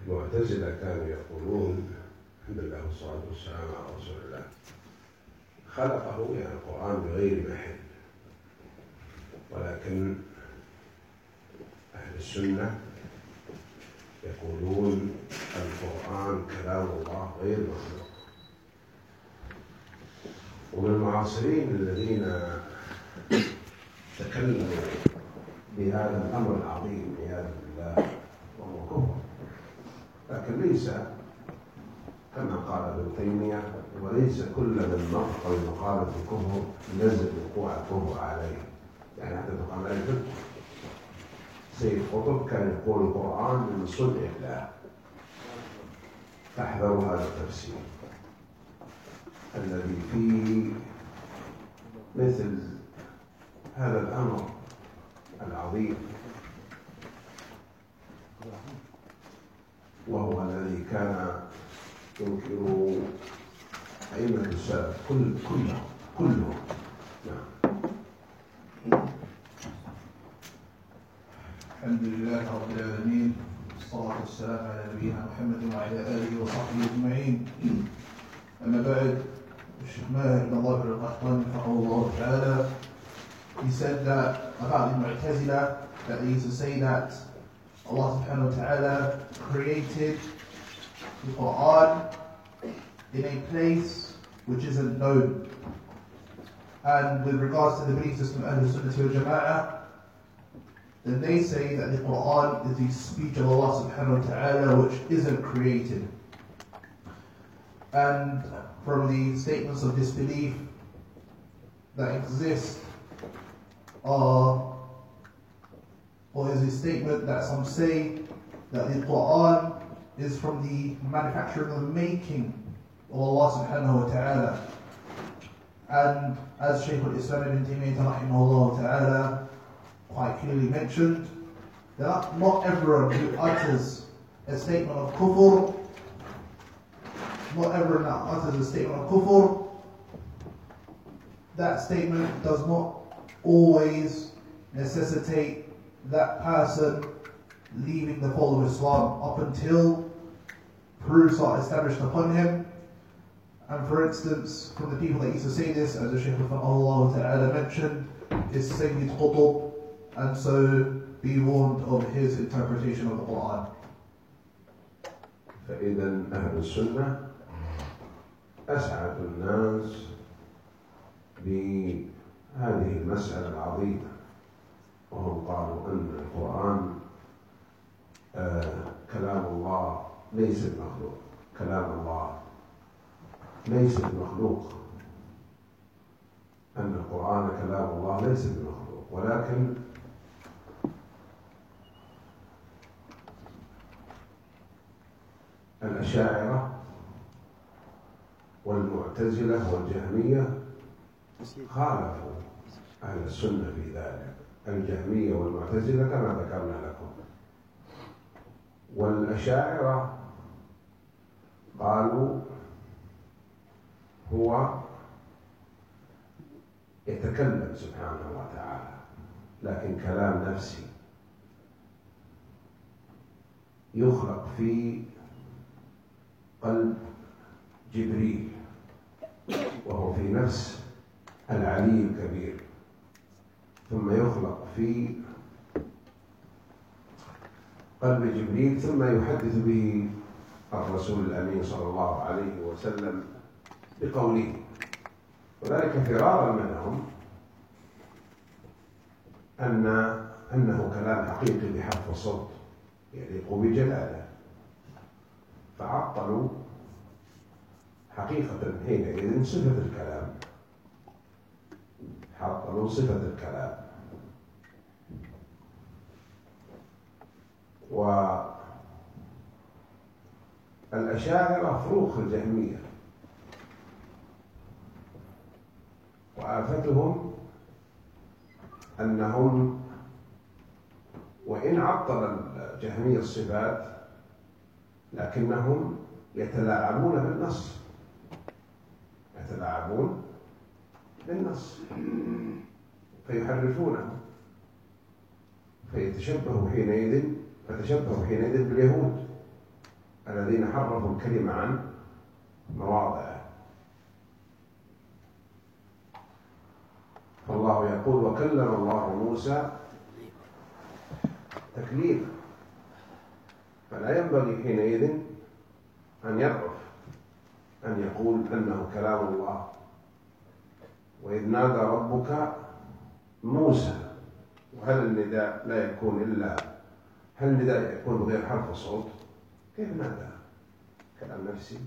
المعتزلة كانوا يقولون الحمد لله والصلاة والسلام على رسول الله خلقه يعني القرآن بغير محل، ولكن أهل السنة يقولون القرآن كلام الله غير مخلوق. ومن المعاصرين الذين تكلموا بهذا الأمر العظيم عياذا بالله وهو كفر، لكن ليس كما قال ابن تيمية وليس كل من نطق بمقالة الكفر ينزل وقوع الكفر عليه، يعني حتى تقال لا يكفر. سيد قطب كان يقول القرآن من صنع الله، فاحذروا هذا التفسير الذي فيه مثل هذا الأمر العظيم، وهو الذي كان ينكر أئمة السلف كلهم. نعم. الحمد لله رب العالمين، والصلاة والسلام على نبينا محمد وعلى آله وصحبه أجمعين. أما بعد, Sheikh Maher ibn Allah al-Qahtani, rahimahullah ta'ala, he said that about the Mu'tazila, that they used to say that Allah subhanahu wa ta'ala created the Quran in a place which isn't known. And with regards to the belief system of Ahlul Sunnah wal Jama'ah, then they say that the Quran is the speech of Allah subhanahu wa ta'ala which isn't created. And from the statements of disbelief that exist is a statement that some say that the Quran is from the manufacturing and the making of Allah subhanahu wa ta'ala. And as Shaykh al-Islam ibn Taymiyyah rahimahullah ta'ala quite clearly mentioned, that not everyone who utters a statement of kufr, that statement does not always necessitate that person leaving the fold of Islam up until proofs are established upon him. And for instance, from the people that used to say this, as the Shaykh Allah Ta'ala mentioned, is Sayyid Qutb, and so be warned of his interpretation of the Quran. فإذا أهل السنة أسعد الناس بهذه المسألة العظيمة، وهم قالوا أن القرآن كلام الله ليس بمخلوق، كلام الله ليس بمخلوق، أن القرآن كلام الله ليس بمخلوق. ولكن الأشاعرة والمعتزلة والجهمية خالفوا أهل السنة في ذلك. الجهمية والمعتزلة كما ذكرنا لكم، والأشاعرة قالوا هو يتكلم سبحانه وتعالى لكن كلام نفسي يخلق في قلب جبريل، وهو في نفس العلي الكبير، ثم يخلق في قلب جبريل، ثم يحدث به الرسول الأمين صلى الله عليه وسلم بقوله، وذلك فرارا منهم أنه كلام حقيقي بحرف الصوت يليق بجلاله، فعطلوا حقيقة حينئذ صفة الكلام، عطلوا صفة الكلام. والأشاعرة فروق الجهمية، وآفتهم أنهم وإن عطل الجهمية الصفات لكنهم يتلاعبون بالنص، يتلاعبون بالنص فيحرفونه، فتشبهوا حينئذ باليهود، الذين حرفوا الكلمة عن مواضعه. فالله يقول وكلم الله موسى تكليما، فلا ينبغي حينئذ أن يضعف أن يقول أنه كلام الله. وإذ نادى ربك موسى، وهل النداء لا يكون إلا هل النداء يكون بغير حرف صوت؟ كيف نادى؟ كلام نفسي.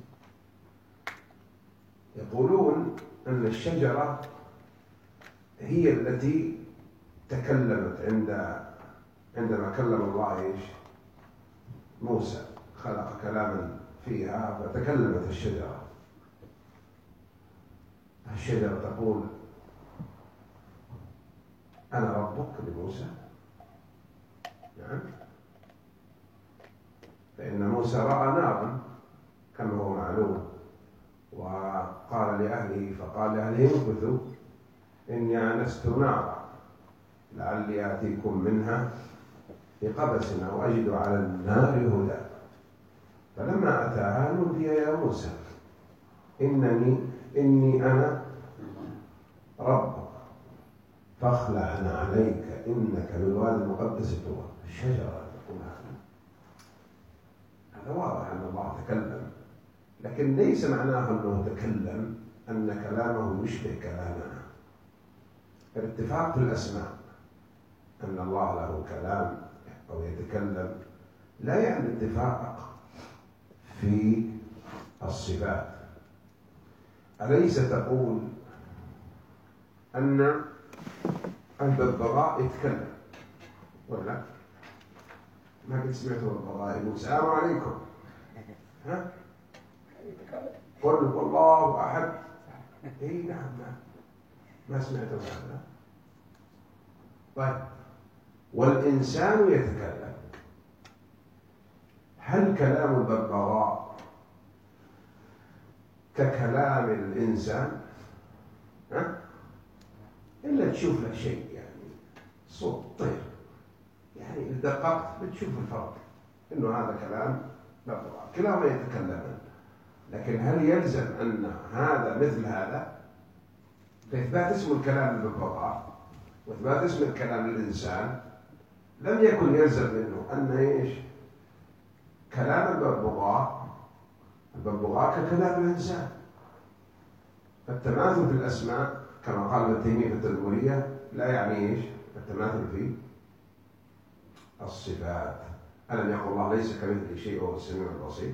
يقولون أن الشجرة هي التي تكلمت عندما كلم الله موسى، خلق كلاما فيها فتكلمت الشجرة. الشجرة تقول أنا ربك لموسى. نعم. فإن موسى رأى نارا كما هو معلوم، وقال لأهله فقال لأهله امكثوا إني آنست نارا لعلي آتيكم منها بقبس أو أجد على النار هدى. فلما أتاها نودي يا موسى إني أنا ربك فاخلع عليك إنك بالوادي المقدس طوى. الشجرة تقول هذا واضح أن الله تكلم، لكن ليس معناه أنه تكلم أن كلامه يشبه كلامنا. الاتفاق في الأسماء أن الله له كلام أو يتكلم لا يعني اتفاق في الصفات. أليس تقول أن الببغاء يتكلم ولا ما قد سمعتوا الببغاء يقول السلام عليكم؟ ها؟ قل والله أحد. إيه نعم ما سمعتوا هذا. طيب والإنسان يتكلم، هل كلام الببغاء ككلام الإنسان؟ ها؟ إلا تشوف له شيء يعني صوت طير، يعني إذا دققت بتشوف الفرق إنه هذا كلام ببغاء، كلاهما يتكلمان. لكن هل يلزم أن هذا مثل هذا؟ فإثبات اسم الكلام الببغاء وإثبات اسم الكلام الإنسان لم يكن يلزم منه أن كلام الببغاء ككلام الإنسان. فالتماثل في الأسماء كما قال ابن تيمية في التدمرية لا يعني التماثل في الصفات. ألم يقل الله ليس كمثله شيء وهو السميع البصير؟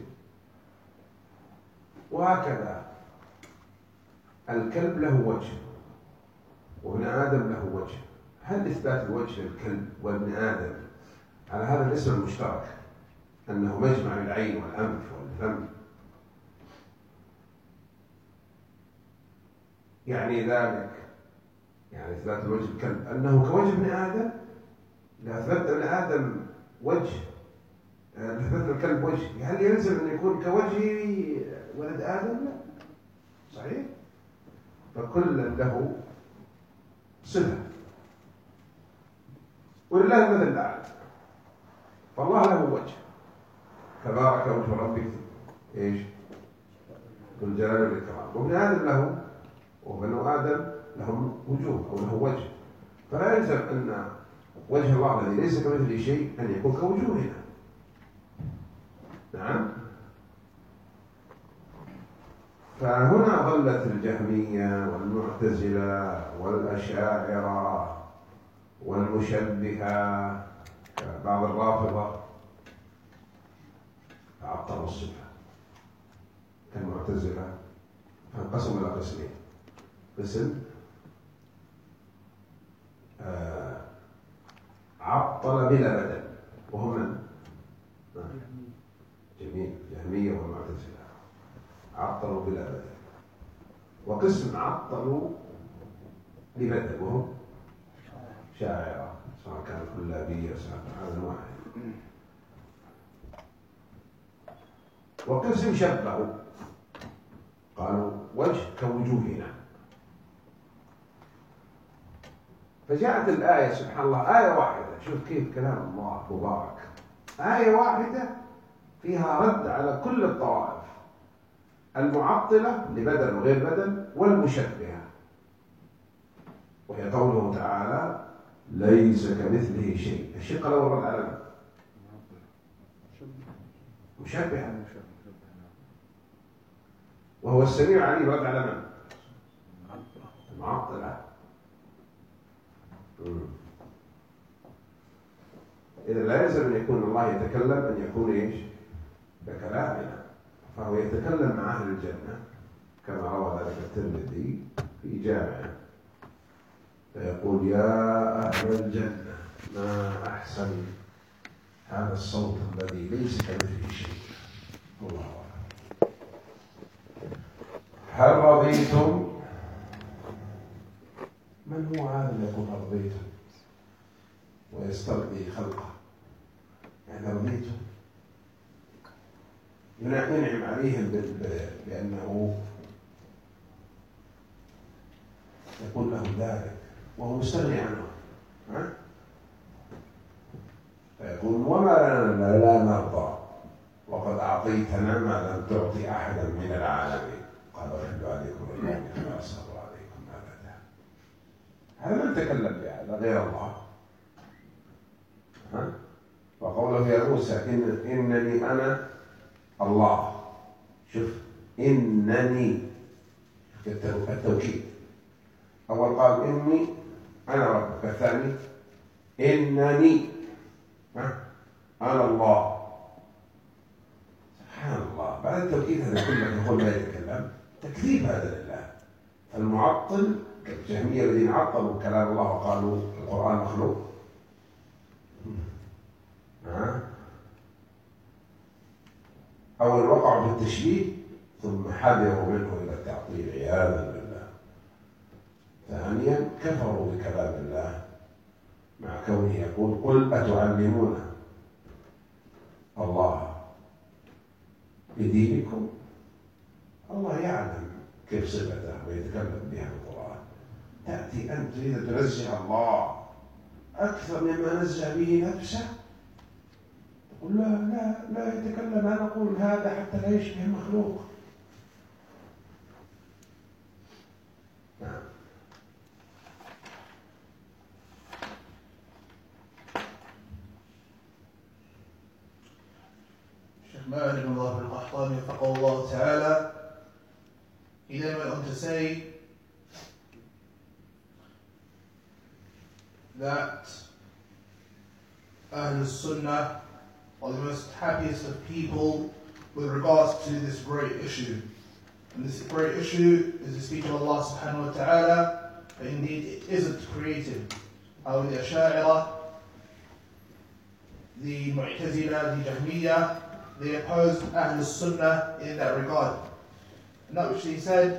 وهكذا الكلب له وجه وابن آدم له وجه. هل إثبات الوجه للكلب وابن آدم على هذا الاسم المشترك أنه مجمع العين والأنف والفم يعني ذلك يعني إثبات الوجه الكلب أنه كوجه ابن آدم؟ لا، أثبت ابن آدم وجه، أثبت الكلب وجه، هل يلزم أن يكون كوجه ولد آدم؟ لا، صحيح. فكل له صفة ولله المثل الأعلى. فالله له وجه، تبارك وجه ربك ذو الجلال والإكرام. وابن آدم له وبنو آدم لهم وجوه أو له وجه، فلا يلزم أن وجه الله الذي ليس كمثله شيء أن يكون كوجوهنا. نعم. فهنا ضلت الجهمية والمعتزلة والأشاعرة والمشبهة، بعض الرافضة عطلوا الصفة كالمعتزلة، فانقسموا إلى قسمين: قسم عطل بلا بدل وهم من؟ جميل، جهمية والمعتزلة عطلوا بلا بدل، وقسم عطلوا ببدل وهم شاعرة، سواء كان كلابية سواء هذا واحد. وقسم شبهوا قالوا وجه كوجوهنا. فجاءت الآية سبحان الله، آية واحدة، شوف كيف كلام الله مبارك، آية واحدة فيها رد على كل الطوائف المعطلة لبدل وغير بدل والمشبهة، وهي قوله تعالى ليس كمثله شيء. الشق الأول رد على من؟ مشبهة، وهو السميع العليم رد على من؟ المعطلة. إذا لا يلزم أن يكون الله يتكلم أن يكون إيش؟ بكلامنا، فهو يتكلم مع أهل الجنة كما روى ذلك الترمذي في جامعه، فيقول يا أهل الجنة ما أحسن هذا الصوت الذي ليس كمثله شيء. الله أكبر. هل رضيتم؟ من هو هذا اللي يقول رضيتم ويسترضي خلقه؟ يعني رضيتم ينعم عليهم بأنه يقول لهم ذلك وهو مستغني عنه، فيقول وما لنا لا نرضى وقد أعطيتنا ما لم تعطي أحدا من العالمين، قال أحل عليكم اليوم كما أسر عليكم أبدا. هذا من تكلم بهذا غير الله. وقوله يا موسى إنني أنا الله. شوف إنني التوكيد. أول قال إني أنا ربك، الثاني إنني أنا الله. سبحان الله، بعد التوكيد هذا كله يقول لا يتكلم، تكذيب هذا لله. المعطل الجهمية الذين عطلوا كلام الله وقالوا القرآن مخلوق، أول وقعوا بالتشبيه ثم حذروا منه إلى التعطيل عياذا بالله. ثانيا كفروا بكلام الله مع كونه يقول قل أتعلمون الله بدينكم. الله يعلم كيف صفته ويتكلم بها القرآن. تأتي أنت تريد تنزه الله أكثر مما نزه به نفسه، تقول لا يتكلم، أنا أقول هذا حتى لا يشبه المخلوق. نعم. Sheikh Ma'an ibn Allah al-Qahtani, faqallahu ta'ala, he then went on to say that Ahlul Sunnah are the most happiest of people with regards to this great issue. And this great issue is the speech of Allah subhanahu wa ta'ala, that indeed it isn't created. However, the Asha'ira, the Mu'tazila, the Jahmiyyah, they opposed Ahlul Sunnah in that regard. And that which they said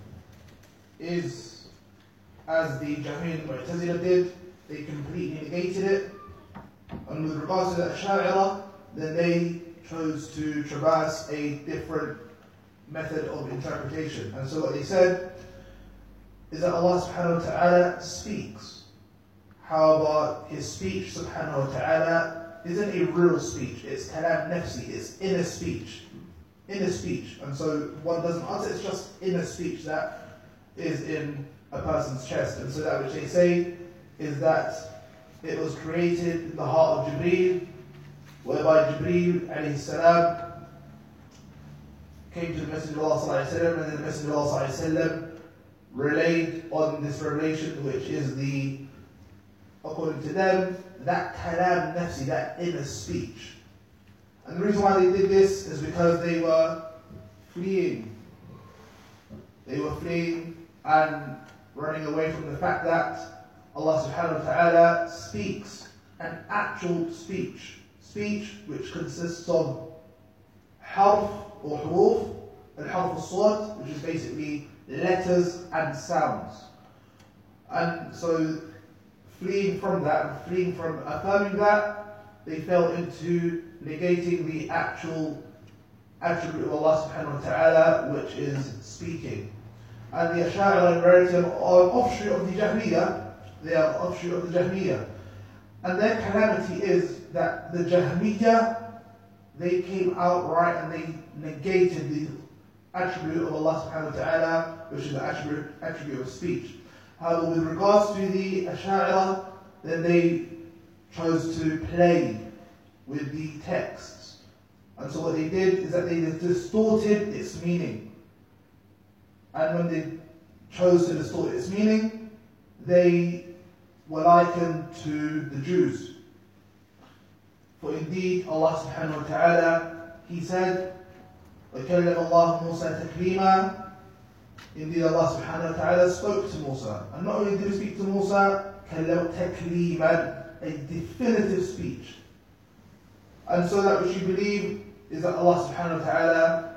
is, as the Jahmiyyah and Mu'tazila did, they completely negated it. And with regards to the Asha'ira, then they chose to traverse a different method of interpretation. And so what they said is that Allah subhanahu wa ta'ala speaks. However, his speech subhanahu wa ta'ala isn't a real speech. It's kalam nafsi, it's inner speech. Inner speech. And so one doesn't utter, it's just inner speech that is in a person's chest. And so that which they say is that it was created in the heart of Jibreel, whereby Jibreel alayhi salam came to the Messenger of Allah sallallahu alayhi wa sallam, and then the Messenger of Allah sallallahu alayhi wa sallam relayed on this revelation, which is the, according to them, that kalam nafsi, that inner speech. And the reason why they did this is because they were fleeing. They were fleeing and running away from the fact that Allah subhanahu wa ta'ala speaks, an actual speech. Speech which consists of harf or huruf, and harf al-sawt, which is basically letters and sounds. And so fleeing from that, fleeing from affirming that, they fell into negating the actual attribute of Allah subhanahu wa ta'ala, which is speaking. And the Ash'ari in reality are an offshoot of the Jahmiyyah. They are an offshoot of the Jahmiyyah. And their calamity is that the Jahmiyyah, they came outright and they negated the attribute of Allah subhanahu wa ta'ala, which is the attribute of speech. However, with regards to the Ash'ari, then they chose to play with the texts. And so what they did is that they distorted its meaning. And when they chose to distort its meaning, they were likened to the Jews. For indeed, Allah subhanahu wa ta'ala, He said, وَكَلَّمَ اللَّهُ مُوسَى تَكْلِيمًا. Indeed, Allah subhanahu wa ta'ala spoke to Musa. And not only did He speak to Musa, كَلَّمَ تَكْلِيمًا, a definitive speech. And so that which you believe is that Allah subhanahu wa ta'ala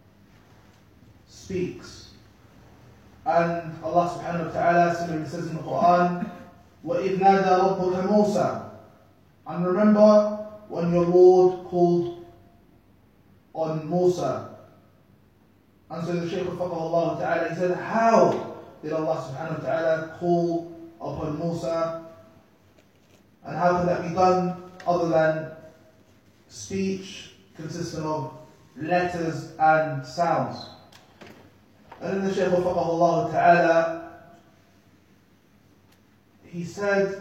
speaks. And Allah subhanahu wa ta'ala similarly says in the Quran, وَإِذْ نَادَى رَبُّكَ مُوسَى. And remember when your Lord called on Musa. And so the Shaykh al-Faqih ta'ala, he said, how did Allah subhanahu wa ta'ala call upon Musa? And how can that be done other than speech consisting of letters and sounds? And then the Shaykh al-Faqih ta'ala, he said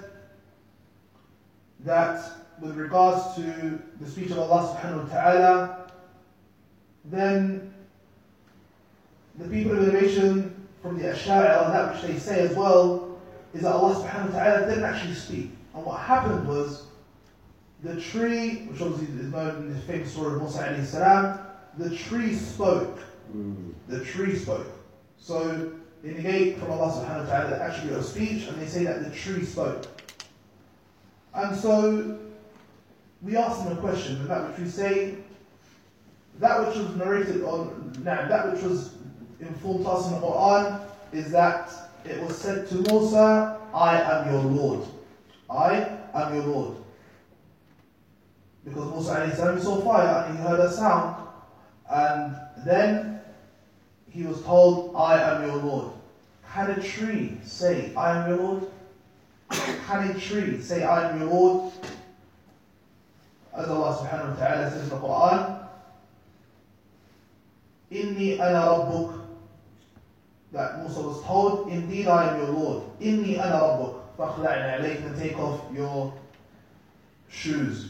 that with regards to the speech of Allah subhanahu wa ta'ala, then the people of innovation from the Ash'ari and that which they say as well is that Allah subhanahu wa ta'ala didn't actually speak. And what happened was the tree, which obviously is known in the famous story of Musa alayhi salam, the tree spoke. The tree spoke. So they negate from Allah subhanahu wa ta'ala the attribute of speech and they say that the tree spoke. And so we ask them a question, and that which we say, that which was narrated on, that which was informed to us in the Quran is that it was said to Musa, I am your Lord. I am your Lord. Because Musa alayhi salam saw fire and he heard a sound, and then he was told, I am your Lord. Can a tree say, I am your Lord? Can a tree say, I am your Lord? As Allah subhanahu wa ta'ala says in the Quran, Inni ana rabbuk. That Musa was told, indeed I am your Lord. Inni ana rabbuk. فَخْلَعْنَا عَلَيْكَ, and take off your shoes.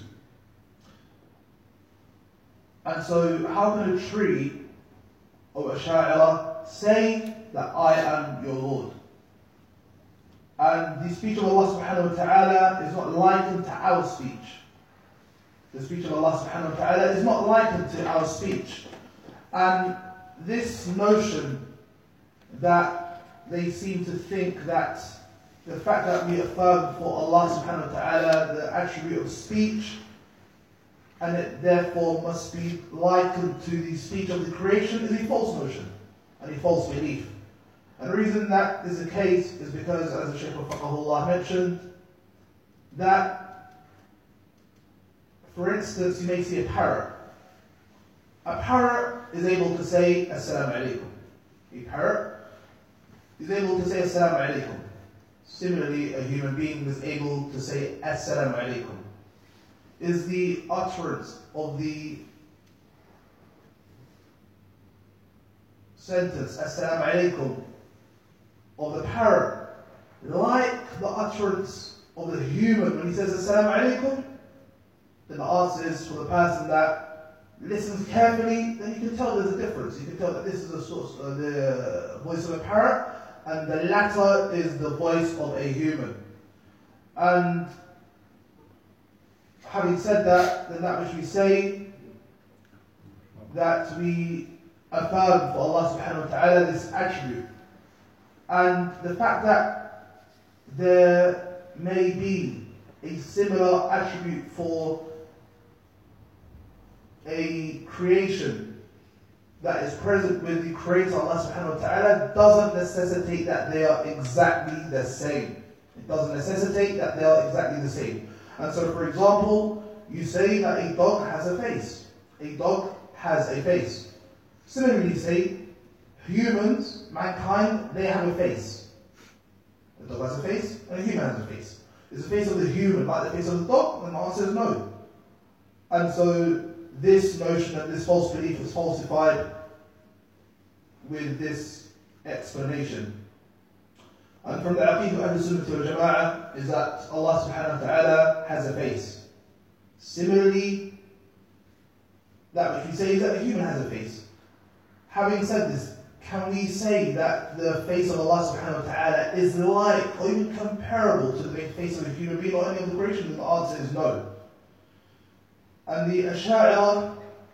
And so how can a tree of Ash'ari say that I am your Lord? And the speech of Allah subhanahu wa ta'ala is not likened to our speech. The speech of Allah subhanahu wa ta'ala is not likened to our speech. And this notion that they seem to think that the fact that we affirm for Allah subhanahu wa ta'ala the attribute of speech, and it therefore must be likened to the speech of the creation, is a false notion and a false belief. And the reason that is the case is because, as the Shaykh al-Faqih mentioned, that, for instance, you may see a parrot. A parrot is able to say, Assalamu alaikum. A parrot is able to say, Assalamu alaikum. Similarly, a human being is able to say, Assalamu alaikum. Is the utterance of the sentence, Assalamu alaikum, of the parrot, like the utterance of the human when he says Assalamu alaikum? Then the answer is, for the person that listens carefully, then you can tell there's a difference. You can tell that this is the voice of a parrot, and the latter is the voice of a human. And having said that, then that which we say, that we affirm for Allah subhanahu wa ta'ala this attribute. And the fact that there may be a similar attribute for a creation that is present with the Creator Allah subhanahu wa ta'ala doesn't necessitate that they are exactly the same. It doesn't necessitate that they are exactly the same. And so, for example, you say that a dog has a face. A dog has a face. Similarly, you say humans, mankind, they have a face. The dog has a face, and a human has a face. Is the face of the human like the face of the dog? Then the answer is no. And so this notion and this false belief is falsified with this explanation. And from the Aqeedah of Ahlul Sunnah wal Jama'ah is that Allah subhanahu wa ta'ala has a face. Similarly, that which we say is that the human has a face. Having said this, can we say that the face of Allah subhanahu wa ta'ala is like or even comparable to the face of a human being or any of the creation? And the answer is no. And the Ash'ari,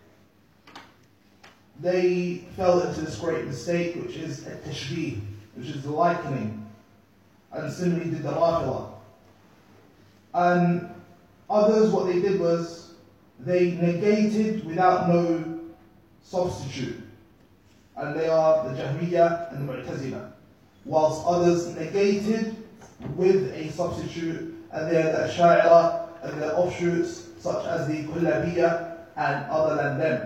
they fell into this great mistake, which is at-tashbih, which is the likening. And similarly did the Rafida. And others, what they did was, they negated without no substitute. And they are the Jahmiyyah and the Mu'tazila. Whilst others negated with a substitute, and they are the Ash'ari and their offshoots, such as the Kullabiyya and other than them.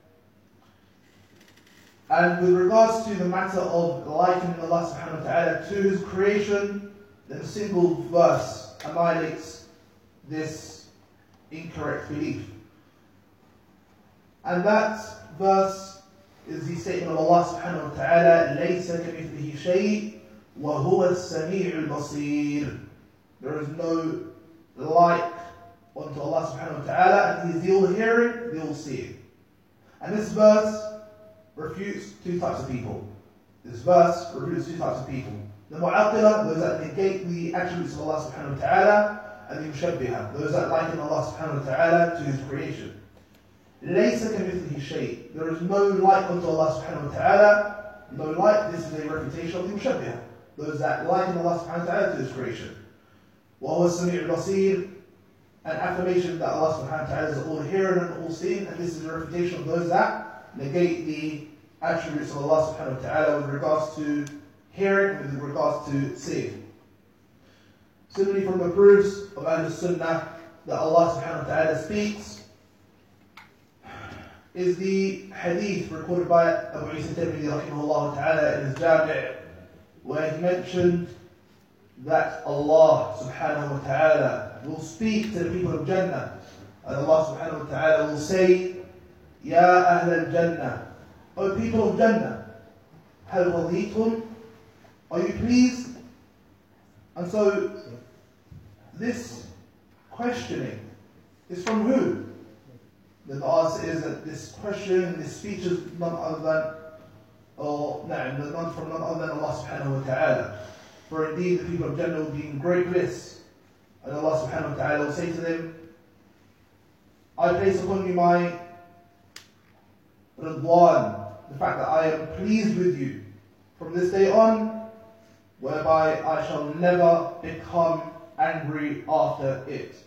And with regards to the matter of likening Allah subhanahu wa ta'ala to His creation, then a single verse annihilates this incorrect belief. And that verse is the statement of Allah subhanahu wa ta'ala, لَيْسَ كَمِثْلِهِ شَيْءٍ وَهُوَ السَّمِيعُ الْبَصِيرُ. There is no like unto Allah subhanahu wa ta'ala, and He is the all-hearing, the all-seeing. And this verse refutes two types of people. This verse refutes two types of people. The Mu'attila, those that negate the attributes of Allah subhanahu wa ta'ala, and the Mushabbiha, those that liken Allah subhanahu wa ta'ala to His creation. لَيْسَ كَمِثْلِهِ شَيْءٍ. There is no like unto Allah subhanahu wa ta'ala, no like. This is a refutation of the Mushabbiha, those that liken Allah subhanahu wa ta'ala to His creation. وَهُوَ السَّمِيعُ الْبَصِيرُ. An affirmation that Allah subhanahu wa ta'ala is all-hearing and all-seeing, and this is a refutation of those that negate the attributes of Allah subhanahu wa ta'ala with regards to hearing, with regards to seeing. Similarly, from the proofs of Ahlul Sunnah that Allah subhanahu wa ta'ala speaks is the hadith recorded by Abu Isa Tirmidhi rahimahullah ta'ala in his Jami', where he mentioned that Allah subhanahu wa ta'ala will speak to the people of Jannah, and Allah subhanahu wa ta'ala will say, Ya Ahl al-Jannah, O people of Jannah, Hal raditum, are you pleased? And so, this questioning is from who? Then the answer is that this question, this speech is none other than, none from none other than Allah subhanahu wa ta'ala. For indeed the people of Jannah will be in great bliss. And Allah subhanahu wa ta'ala will say to them, I place upon you my Ridwan, the fact that I am pleased with you from this day on, whereby I shall never become angry after it.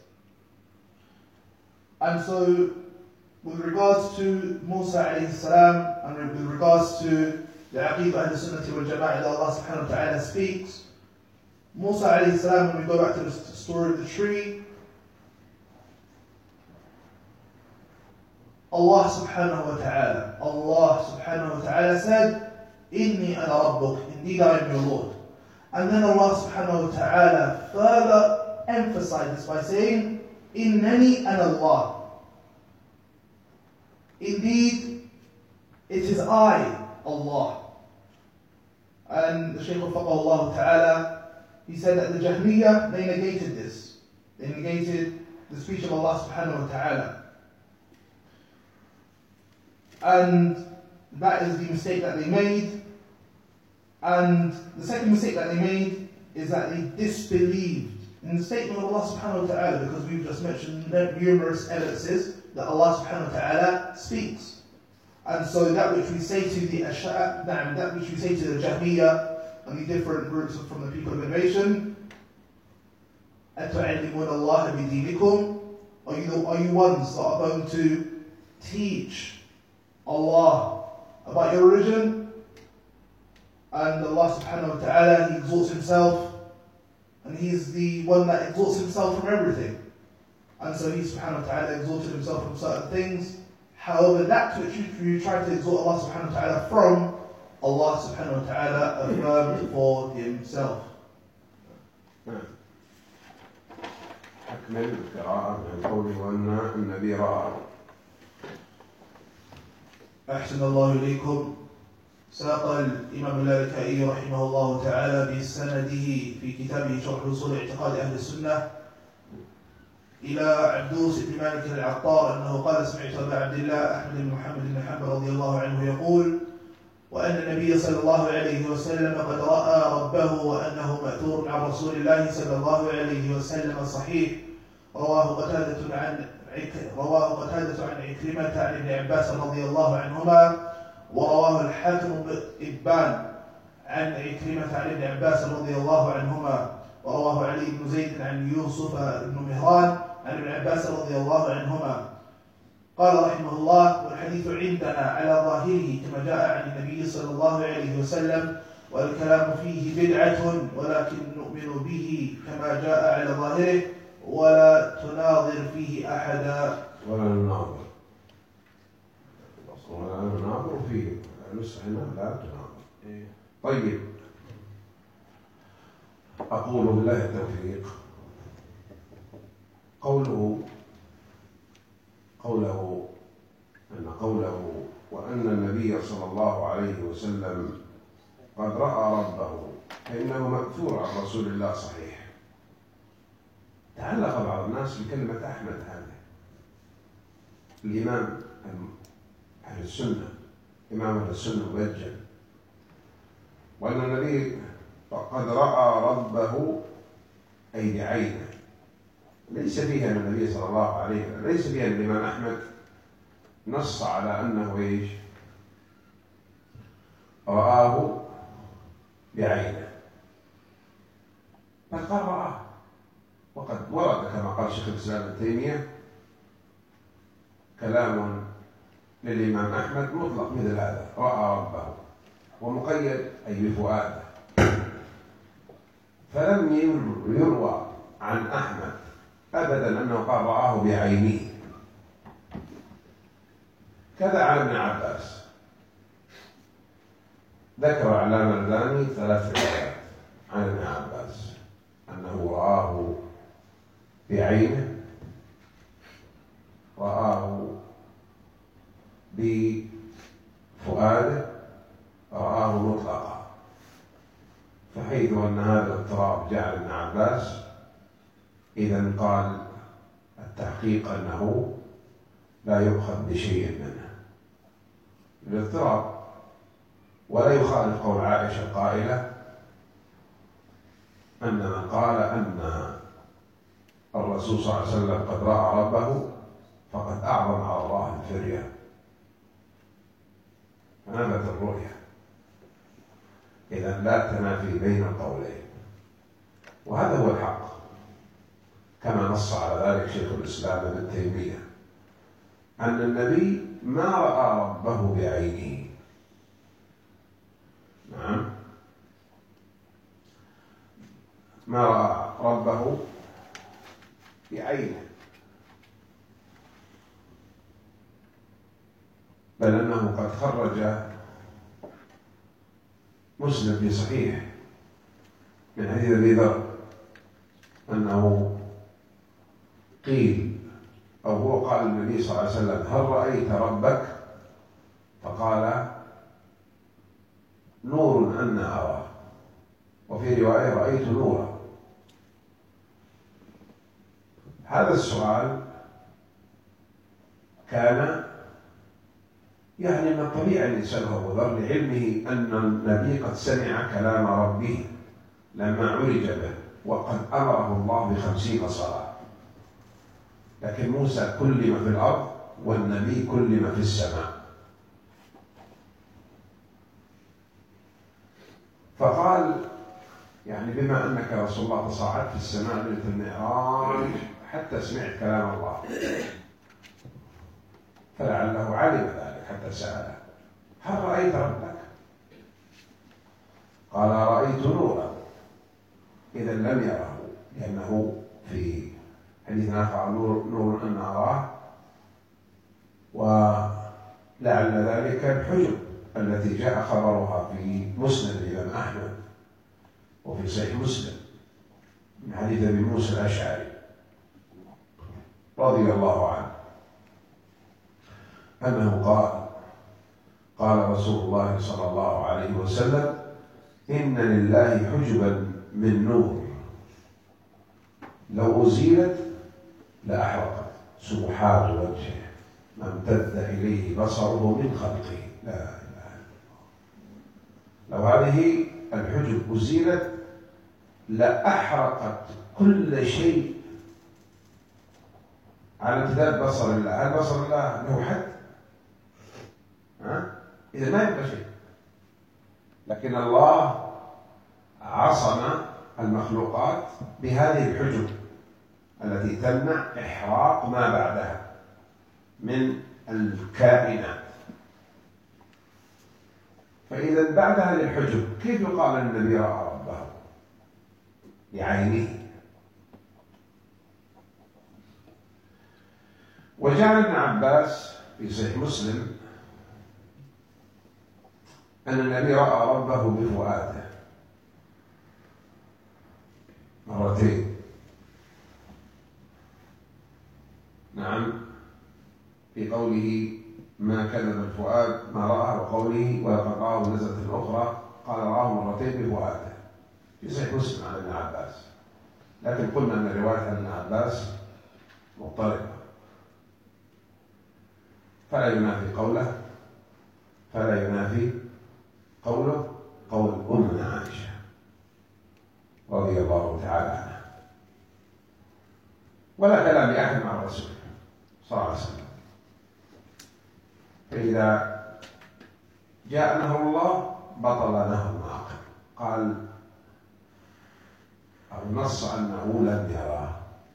And so, with regards to Musa alayhi salam, and with regards to the Aqeedah Ahlul Sunnah wal Jama'ah that Allah subhanahu wa ta'ala speaks, Musa alayhi salam, when we go back to the story of the tree, Allah subhanahu wa ta'ala said, Inni ana rabbuk, indeed I am your Lord. And then Allah subhanahu wa ta'ala further emphasized this by saying, Innani ana Allah. Indeed, it is I, Allah. And the Shaykh al-Faqah ta'ala, he said that the Jahmiyyah, they negated this. They negated the speech of Allah subhanahu wa ta'ala. And that is the mistake that they made. And the second mistake that they made is that they disbelieved in the statement of Allah subhanahu wa ta'ala, because we've just mentioned numerous evidences that Allah subhanahu wa ta'ala speaks. And so that which we say to the Ash'ari, that which we say to the Jahmiyyah and the different groups from the people of innovation, أَتُعَلِّمُونَ اللَّهَ بِدِينِكُمْ, are you ones that are going to teach Allah about your religion? And Allah subhanahu wa ta'ala, He exalts Himself, and He is the one that exalts Himself from everything. And so He subhanahu wa ta'ala exalted Himself from certain things. However, that which you try to exalt Allah subhanahu wa ta'ala from, Allah subhanahu wa ta'ala affirmed for Himself. أكمل القراءة من قوله وأن النبي رأى أحسن الله إليكم. ساق الإمام اللالكائي رحمه الله تعالى بسنده في كتابه شرح أصول اعتقاد أهل السنة إلى عبدوس بن مالك العطار أنه قال: سمعت أبا عبد الله أحمد بن محمد بن حنبل رضي الله عنه يقول: وأن النبي صلى الله عليه وسلم قد رأى ربه وأنه مأثور عن رسول الله صلى الله عليه وسلم صحيح. رواه قتادة عن عكرمة عن ابن عباس رضي الله عنهما، ورواه الحاكم بن إبان عن عكرمة عن ابن عباس رضي الله عنهما، ورواه علي بن زيد عن يوسف بن مهران عن ابن عباس رضي الله عنهما. قال رحمه الله: والحديث عندنا على ظاهره كما جاء عن النبي صلى الله عليه وسلم، والكلام فيه بدعة، ولكن نؤمن به كما جاء على ظاهره، ولا تناظر فيه أحدا. ولا نناظر فيه، نصحنا لا تناظر. طيب، أقول بالله التوفيق. قوله وأن النبي صلى الله عليه وسلم قد رأى ربه فإنه مأثور عن رسول الله صحيح. تعلق بعض الناس بكلمة أحمد هذا الإمام أهل السنة، إمام أهل السنة مبجل، وأن النبي قد رأى ربه أي بعينه. ليس فيها النبي صلى الله عليه وسلم، ليس فيها الإمام أحمد نص على أنه إيش؟ رآه بعينه، بل قال رآه. وقد ورد كما قال شيخ الإسلام ابن تيمية كلام للإمام أحمد مطلق مثل هذا: رأى ربه، ومقيد أي بفؤاده. فلم يروى عن أحمد أبدا أنه قال رآه بعينه. كذا عن ابن عباس ذكر علامة الألباني 3 روايات عن ابن عباس أنه رآه بعينه، رآه بفؤاده، رآه مطلقا. فحيث أن هذا الاضطراب جاء ابن عباس، إذن قال التحقيق أنه لا يؤخذ بشيء منه الاضطراب، ولا يخالف قول عائشة القائلة أن من قال أن الرسول صلى الله عليه وسلم قد رأى ربه فقد أعظم على الله الفرية، فنبت الرؤية. إذن لا تنافي بين القولين، وهذا هو الحق كما نص على ذلك شيخ الإسلام ابن تيمية، أن النبي ما رأى ربه بعينه. نعم، ما رأى ربه بعينه، بل أنه قد خرج مسلم في صحيح من حديث أبي ذر أنه قيل أو هو قال النبي صلى الله عليه وسلم: هل رأيت ربك؟ فقال: نور أنا أراه، وفي رواية: رأيت نورا. هذا السؤال كان يعني من الطبيعي أن يسأله أبو ذر لعلمه أن النبي قد سمع كلام ربه لما عرج به، وقد أمره الله ب50 صلاة. لكن موسى كلم في الأرض والنبي كلم في السماء. فقال: يعني بما أنك يا رسول الله تصاعدت في السماء ليلة المعراج حتى سمعت كلام الله، فلعله علم ذلك حتى سأله: هل رأيت ربك؟ قال: رأيت نورا. إذا لم يره، لأنه في حديث آخر: نور أن أراه. ولعل ذلك الحجب التي جاء خبرها في مسند الإمام أحمد وفي صحيح مسلم من حديث أبي موسى الأشعري رضي الله عنه أنه قال: قال رسول الله صلى الله عليه وسلم: إن لله حجبا من نور لو أزيلت لأحرقت سبحات وجهه ما امتد إليه بصره من خلقه. لا إله إلا الله. لو هذه الحجب أزيلت لأحرقت كل شيء على امتداد بصر الله. هل بصر الله له حد؟ إذا ما يبقى شيء. لكن الله عصم المخلوقات بهذه الحجب التي تمنع إحراق ما بعدها من الكائنات. فإذا بعد هذه الحجب كيف يقال أن النبي رأى ربه بعينه؟ وجاء ابن عباس في صحيح مسلم أن النبي رأى ربه بفؤاده مرتين. نعم، في قوله ما كذب الفؤاد ما رأى، وقوله ولقد رآه نزلة أخرى قال رآه مرتين بفؤاده في صحيح مسلم عن ابن عباس. لكن قلنا أن الرواية عن ابن عباس مضطربة، فلا ينافي قوله قول أمنا عائشة رضي الله تعالى عنها، ولا كلام أحد مع الرسول صلى الله عليه وسلم. فإذا جاء نهر الله بطل نهر آخر. قال أو نص أنه لم يراه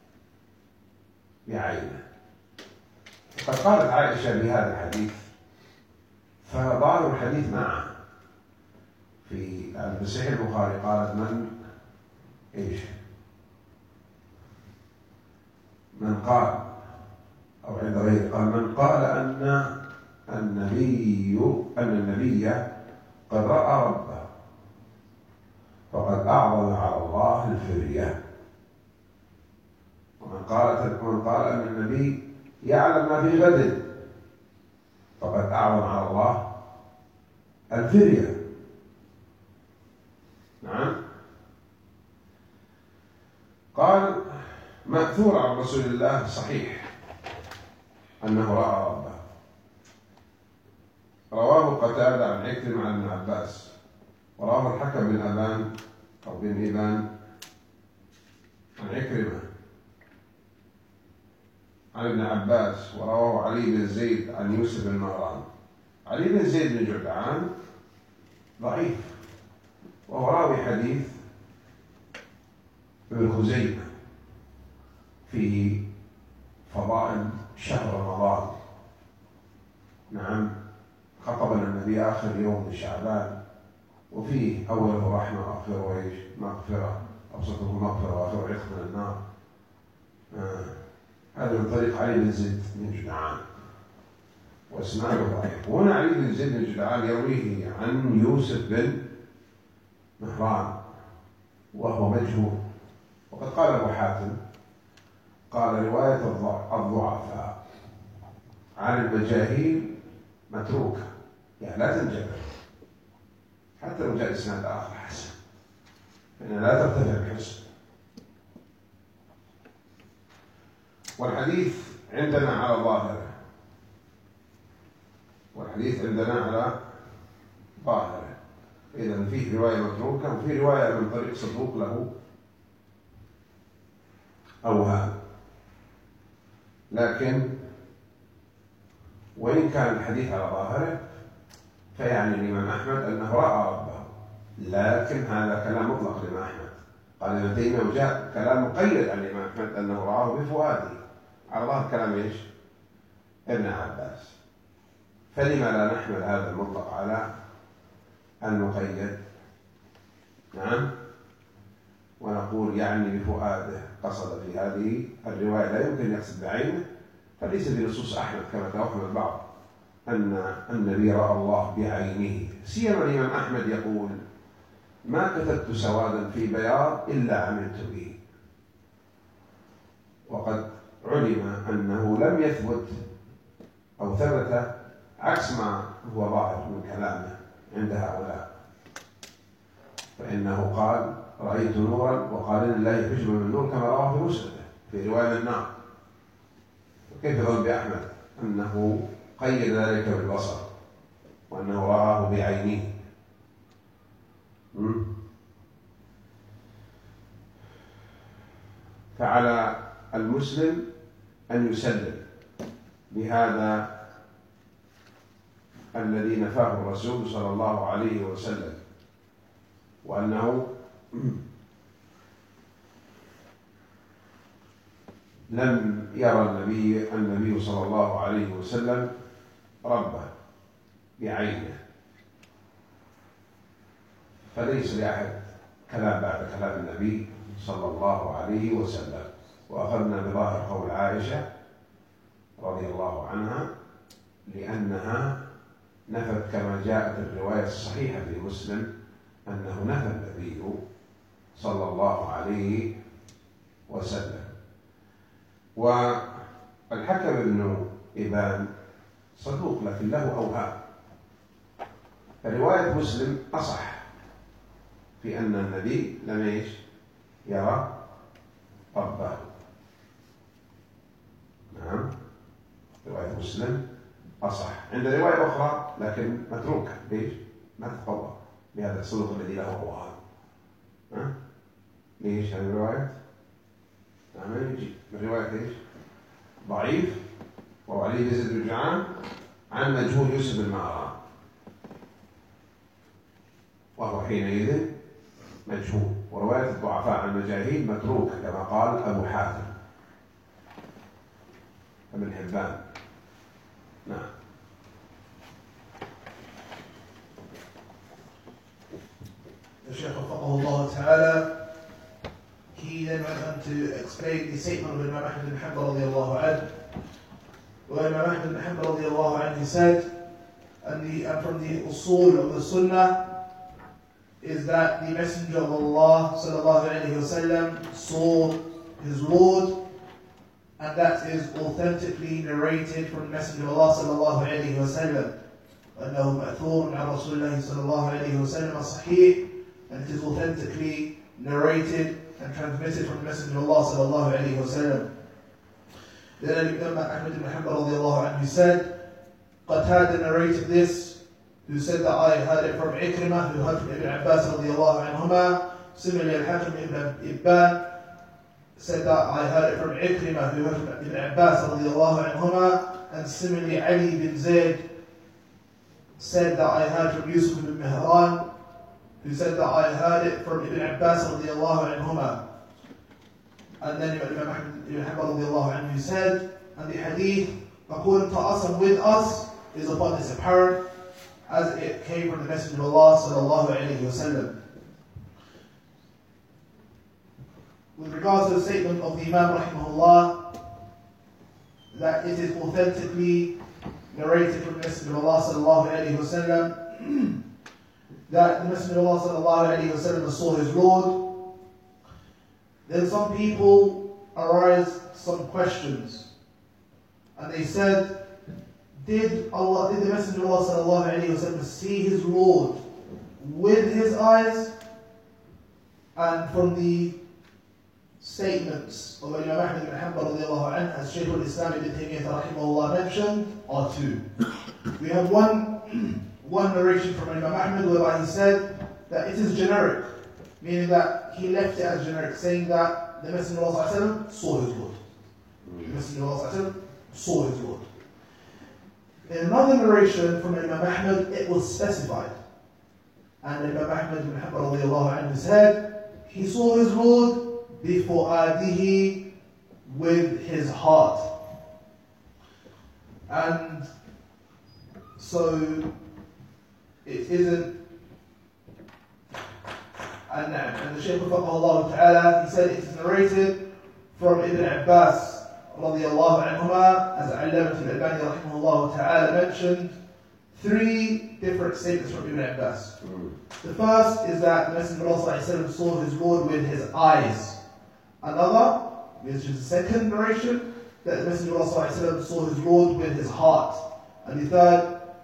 بعينه. قد قالت عائشة بهذا الحديث، فظاهر الحديث معه في صحيح البخاري قالت من قال أو عند غيره قال من قال أن النبي قد رأى ربه فقد أعظم على الله الفرية. ومن قال أن النبي يعلم ما في غد فقد أعظم على الله الفرية. نعم. قال مأثور عن رسول الله صحيح أنه رأى ربه. رواه قتادة عن عكرمة عن ابن عباس، ورواه الحكم بن أبان أو بن إبان عن عكرمة عن ابن عباس، ورواه علي بن زيد عن يوسف بن مهران. علي بن زيد بن جدعان ضعيف، وهو راوي حديث ابن خزيمة في فضائل شهر رمضان. نعم، خطبنا النبي آخر يوم من شعبان، وفيه أوله رحمة وآخره مغفرة، أوسطه مغفرة وآخره عتق من النار. هذا من طريق علي بن زيد بن جدعان واسناده ضعيف. وهنا علي بن زيد بن جدعان يرويه عن يوسف بن مهران وهو مجهول. وقد قال أبو حاتم قال رواية الضعفاء عن المجاهيل متروكة، يعني لا تنجبر حتى لو جاء إسناد آخر حسن، فإنها لا ترتفع الحسن. والحديث عندنا على ظاهره، إذن فيه رواية متروكة وفيه رواية من طريق صدوق له أوهام. لكن وإن كان الحديث على ظاهره فيعني الإمام أحمد أنه رأى ربه، لكن هذا كلام مطلق للإمام أحمد. قال ابن تيمية وجاء كلام مقيد عن الإمام أحمد أنه رآه بفؤاده، على ظاهر كلام ابن عباس. فلما لا نحمل هذا المطلق على المقيد؟ نعم، ونقول يعني بفؤاده قصد في هذه الرواية، لا يمكن يقصد بعينه، فليس بنصوص أحمد كما توهم البعض أن النبي رأى الله بعينه. سيما الإمام أحمد يقول ما كتبت سوادا في بياض إلا عملت به. وقد علم أنه لم يثبت أو ثبت عكس ما هو ظاهر من كلامه عند هؤلاء، فإنه قال رأيت نورا وقال إن الله يحجب من النور كما رواه في مسلم في رواية النار. وكيف يظن بأحمد أنه قيد ذلك بالبصر وأنه رآه بعينيه؟ فعلى المسلم أن يسلم بهذا الذي نفاه الرسول صلى الله عليه وسلم، وأنه لم يرى النبي صلى الله عليه وسلم ربه بعينه، فليس لأحد كلام بعد كلام النبي صلى الله عليه وسلم. وأخذنا بظاهر قول عائشة رضي الله عنها لأنها نفت كما جاءت الرواية الصحيحة في مسلم أنه نفى النبي صلى الله عليه وسلم. والحكم بن إبان صدوق لكن له أوهام، فرواية مسلم أصح في أن النبي لم يرى ربه. نعم، رواية مسلم أصح. عند رواية أخرى لكن متروكة، ليش؟ ما تتطور بهذا الصدوق الذي له أوهام. ليش هذه الرواية؟ نعم، يجي من رواية ليش؟ ضعيف وهو علي بن زيد بن جعان عن مجهول يوسف بن مهران، وهو حينئذ مجهول. ورواية الضعفاء عن المجاهيل متروكة كما قال أبو حاتم ابن حبان. نعم. الشيخ وفقه الله تعالى, he then went on to explain the statement of Imam Ahmad ibn Hanbal radiyallahu anhu, where Imam Ahmad ibn Hanbal radiyallahu anhu, he said, and from the usul of the sunnah is that the Messenger of Allah sallallahu alayhi wasallam saw his Lord, and that is authentically narrated from the Messenger of Allah sallallahu alayhi wasallam. وأنه مأثور عن رسول الله صلى الله عليه وسلم صحيح, and it is authentically narrated and transmitted from the Messenger of Allah sallallahu alayhi wasallam. Then Imam Ahmad ibn Hanbal radiyallahu anhu said, Qatada narrated this, who said that I heard it from Ikrimah, who heard from Ibn Abbas radiyallahu anhuma. Similarly, Al-Hakim ibn Ibban said that I heard it from Ikrimah, who heard from Ibn Abbas radiyallahu anhuma. And similarly, Ali bin Zayd said that I heard from Yusuf ibn Mihran, who said that I heard it from Ibn Abbas radiyallahu anhuma. And then Imam Ahmad ibn Hanbal radiyallahu anhu said, and the hadith, according to us and with us, is upon this apparent, as it came from the Messenger of Allah sallallahu alayhi wasallam. With regards to the statement of the Imam rahimahullah, that it is authentically narrated from the Messenger of Allah sallallahu alayhi wasallam, that the Messenger of Allah sallallahu alayhi wasallam saw his Lord, then some people arise some questions, and they said, did the Messenger of Allah sallallahu alayhi wasallam see his Lord with his eyes? And from the statements of Imam Ahmad ibn Hanbal radiyallahu anhu, as Shaykh al-Islam ibn Taymiyyah rahimahullah mentioned, are two. We have one narration from Imam Ahmad whereby he said that it is generic, meaning that he left it as generic, saying that the Messenger of Allah saw his Lord. The Messenger of Allah saw his Lord. In another narration from Imam Ahmad, it was specified. And Imam Ahmad ibn Hanbal radiyallahu anhu said, he saw his Lord bifu'adihi, with his heart. And so it isn't, and the Shaykh Faqahullah Ta'ala, he said it is narrated from Ibn Abbas radiyallahu anhuma, as Allamat al-Albani rahimahullah Ta'ala mentioned, three different statements from Ibn Abbas. The first is that the Messenger of Allah saw his Lord with his eyes. Another, which is the second narration, that the Messenger of Allah saw his Lord with his heart. And the third,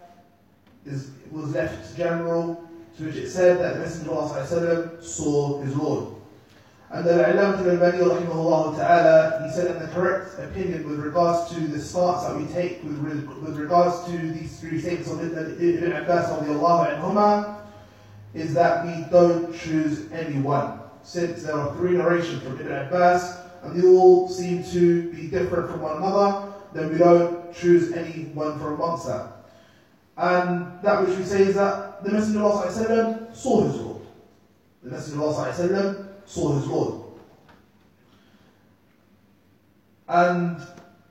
was left general, to which it said that the Messenger of Allah ﷺ saw his Lord. And the Al-Allāmah al-Albani rahimahullah ta'ala, he said in the correct opinion with regards to the stance that we take with regards to these three statements of Ibn Abbas radiallahu anhuma, is that we don't choose any one. Since there are three narrations from Ibn Abbas, and they all seem to be different from one another, then we don't choose any one from amongst that. And that which we say is that the Messenger of Allah ﷺ saw his Lord. The Messenger of Allah ﷺ saw his Lord. And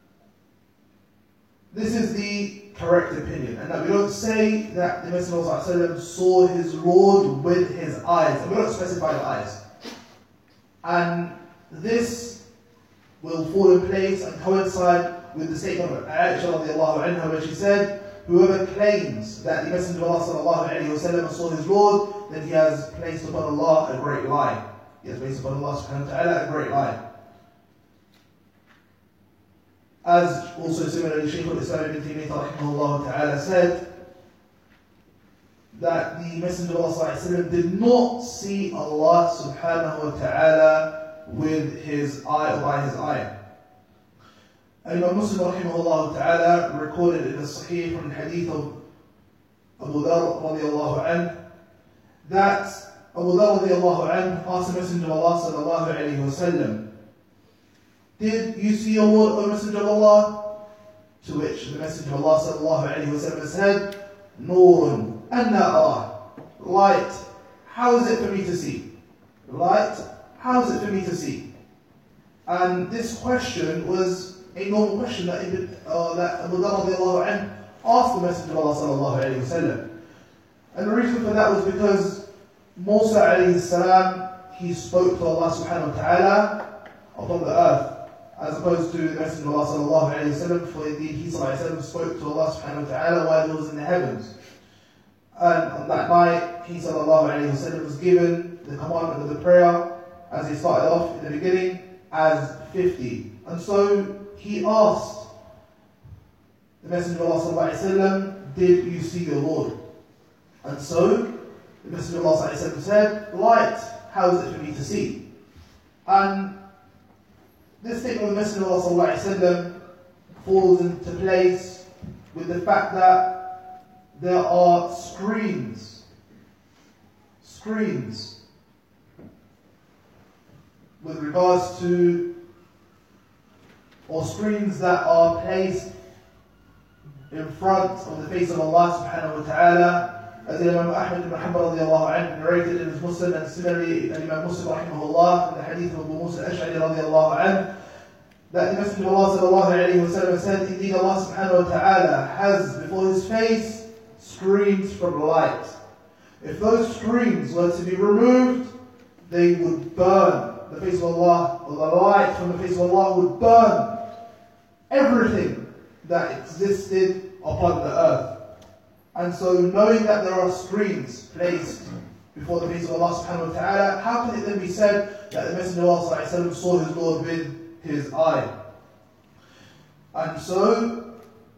this is the correct opinion. And that we don't say that the Messenger of Allah ﷺ saw his Lord with his eyes. And we don't specify the eyes. And this will fall in place and coincide with the statement of Aisha radiallahu anha, where she said, whoever claims that the Messenger of Allah sallallahu alayhi wa sallam saw his Lord, then he has placed upon Allah a great lie. He has placed upon Allah subhanahu wa ta'ala a great lie. As also similarly Shaykh al-Islam ibn Taymiyyah rahimahullah ta'ala said, that the Messenger of Allah sallallahu alayhi wa sallam did not see Allah subhanahu wa ta'ala with his eye or by his eye. Imam Muslim rahimahullah ta'ala recorded in the Sahih from the hadith of Abu Dharr radiallahu anhu, that Abu Dharr radiallahu anhu asked the Messenger of Allah sallallahu alayhi wa sallam, did you see your Lord, O Messenger of Allah? To which the Messenger of Allah sallallahu alayhi wa sallam said, Nurun anna arah, light, how is it for me to see? Light, how is it for me to see? And this question was a normal question that Abu Dharr radiallahu anhu asked the Messenger of Allah sallallahu alayhi wa sallam. And the reason for that was because Musa alayhi salam, he spoke to Allah subhanahu wa ta'ala upon the earth, as opposed to the Messenger of Allah sallallahu alayhi wa sallam, for indeed he sallallahu alayhi wa sallam spoke to Allah subhanahu wa ta'ala while he was in the heavens. And on that night, he sallallahu alayhi wa sallam was given the commandment of the prayer, as he started off in the beginning, as 50. And so he asked the Messenger of Allah sallallahu alayhi wa sallam, did you see your Lord? And so the Messenger of Allah sallallahu alayhi wa sallam said, light, how is it for me to see? And this statement of the Messenger of Allah sallallahu alayhi wa sallam falls into place with the fact that there are screens with regards to, or screens that are placed in front of the face of Allah subhanahu wa ta'ala, as Imam Ahmad ibn Hanbal radiallahu anhu narrated in his Muslim, and similarly Imam Muslim rahimahullah in the hadith of Abu Musa al-Ash'ari radiallahu anhu, that the Messenger of Allah sallallahu alayhi wa sallam said, indeed Allah subhanahu wa ta'ala has before his face screens from light. If those screens were to be removed, they would burn the face of Allah, or the light from the face of Allah would burn everything that existed upon the earth. And so knowing that there are screens placed before the face of Allah subhanahu wa ta'ala, how can it then be said that the Messenger of Allah sallallahu alayhi wa sallam saw his Lord with his eye? And so,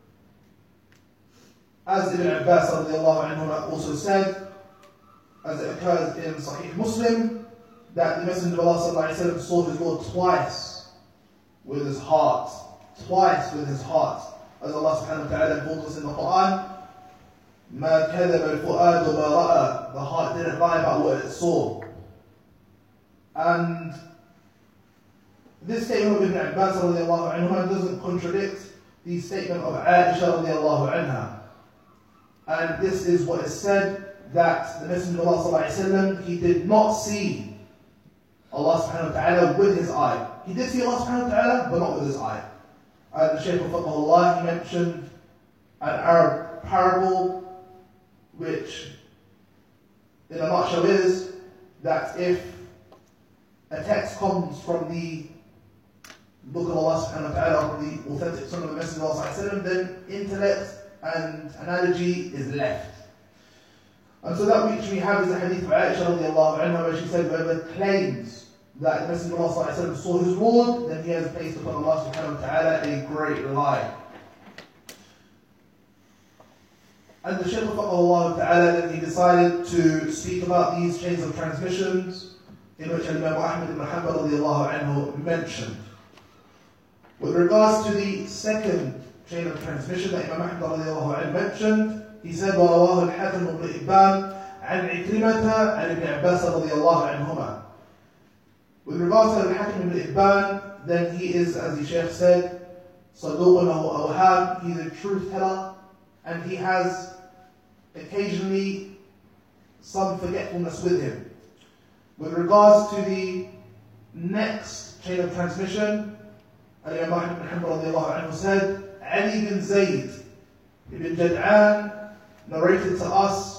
as Ibn Abbas radiallahu anhu also said, as it occurs in Sahih Muslim, that the Messenger of Allah sallallahu alayhi wa sallam saw his Lord twice with his heart. Twice with his heart. As Allah subhanahu wa ta'ala informs us in the Quran, مَا كَذَبَ الْفُؤَادُ مَا رَأَى, the heart didn't lie about what it saw. And this statement of Ibn Abbas radiallahu anhu doesn't contradict the statement of Aisha radiallahu anha. And this is what is said, that the Messenger of Allah sallallahu alayhi wa sallam, he did not see Allah subhanahu wa ta'ala with his eye. He did see Allah subhanahu wa ta'ala, but not with his eye. And the Shaykh al-Faqahullah, he mentioned an Arab parable, which in a nutshell is that if a text comes from the book of Allah subhanahu wa ta'ala, or the authentic sunnah of the Messenger of Allah sallallahu alayhi wa sallam, then intellect and analogy is left. And so that which we have is the hadith of Aisha radiallahu anha, where she said, whoever claims that the Messenger of Allah sallallahu alayhi wa sallam saw his Lord, then he has placed upon Allah subhanahu wa ta'ala a great lie. And the Shaykh Faqahullah Ta'ala, then he decided to speak about these chains of transmissions in which Imam Ahmad ibn Hanbal radiallahu anhu mentioned. With regards to the second chain of transmission that Imam Ahmad radiallahu anhu mentioned, he said, وَرَوَاهُ الْحَاكِمُ بْنُ إِبَّانَ عن عكرمة عن ابن عباس رضي الله عنهما. With regards to Al-Hakim ibn Ibban, then he is, as the Shaykh said, صدوق له أوهام, he's a truth teller, and he has occasionally some forgetfulness with him. With regards to the next chain of transmission, Imam Ahmad ibn Hanbal radiallahu anhu said, Ali bin Zayd ibn Jad'an narrated to us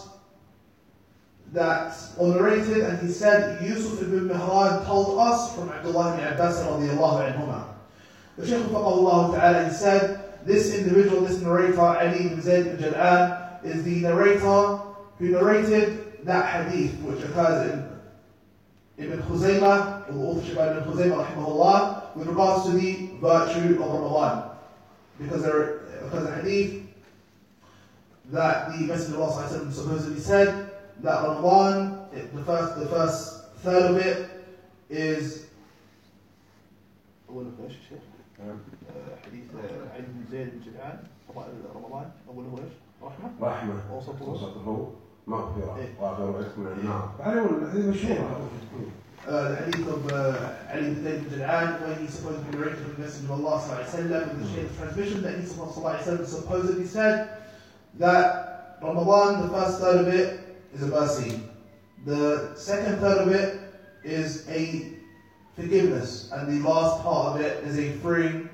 or narrated, and he said, Yusuf ibn Mihran told us from Abdullah ibn Abbas radiallahu anhuma. The Shaykh Faqahullah Ta'ala, he said, this individual, this narrator, Ali ibn Zayd ibn Jad'an, is the narrator who narrated that hadith which occurs in Ibn Khuzaymah, or the authorship of Ibn Khuzaymah rahimahullah, with regards to the virtue of Ramadan. Because there occurs a hadith that the Messenger of Allah supposedly said that Ramadan, the first third of it is أول إيش شيخ؟ حديث علي بن زيد بن جدعان رمضان أوله إيش؟ رحمة وسطه مغفرة وآخره عتق من النار. تعلمون الحديث مشهور. The hadith of Ali bin Zayd bin Jad'an, when he supposedly narrated from the Messenger of Allah sallallahu alaihi wasallam, in the chain of transmission that he sallallahu alaihi wasallam supposedly said that Ramadan, the first third of it is a mercy. The second third of it is a forgiveness, and the last part of it is a freeing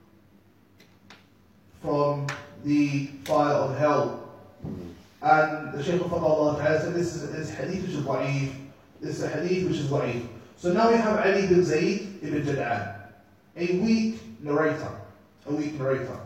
from the fire of hell. And the Shaykh of Faqahullah Ta'ala said this is a hadith which is da'if. This is a hadith which is da'if. So now we have Ali bin Zayd ibn Jad'an, a weak narrator. A weak narrator.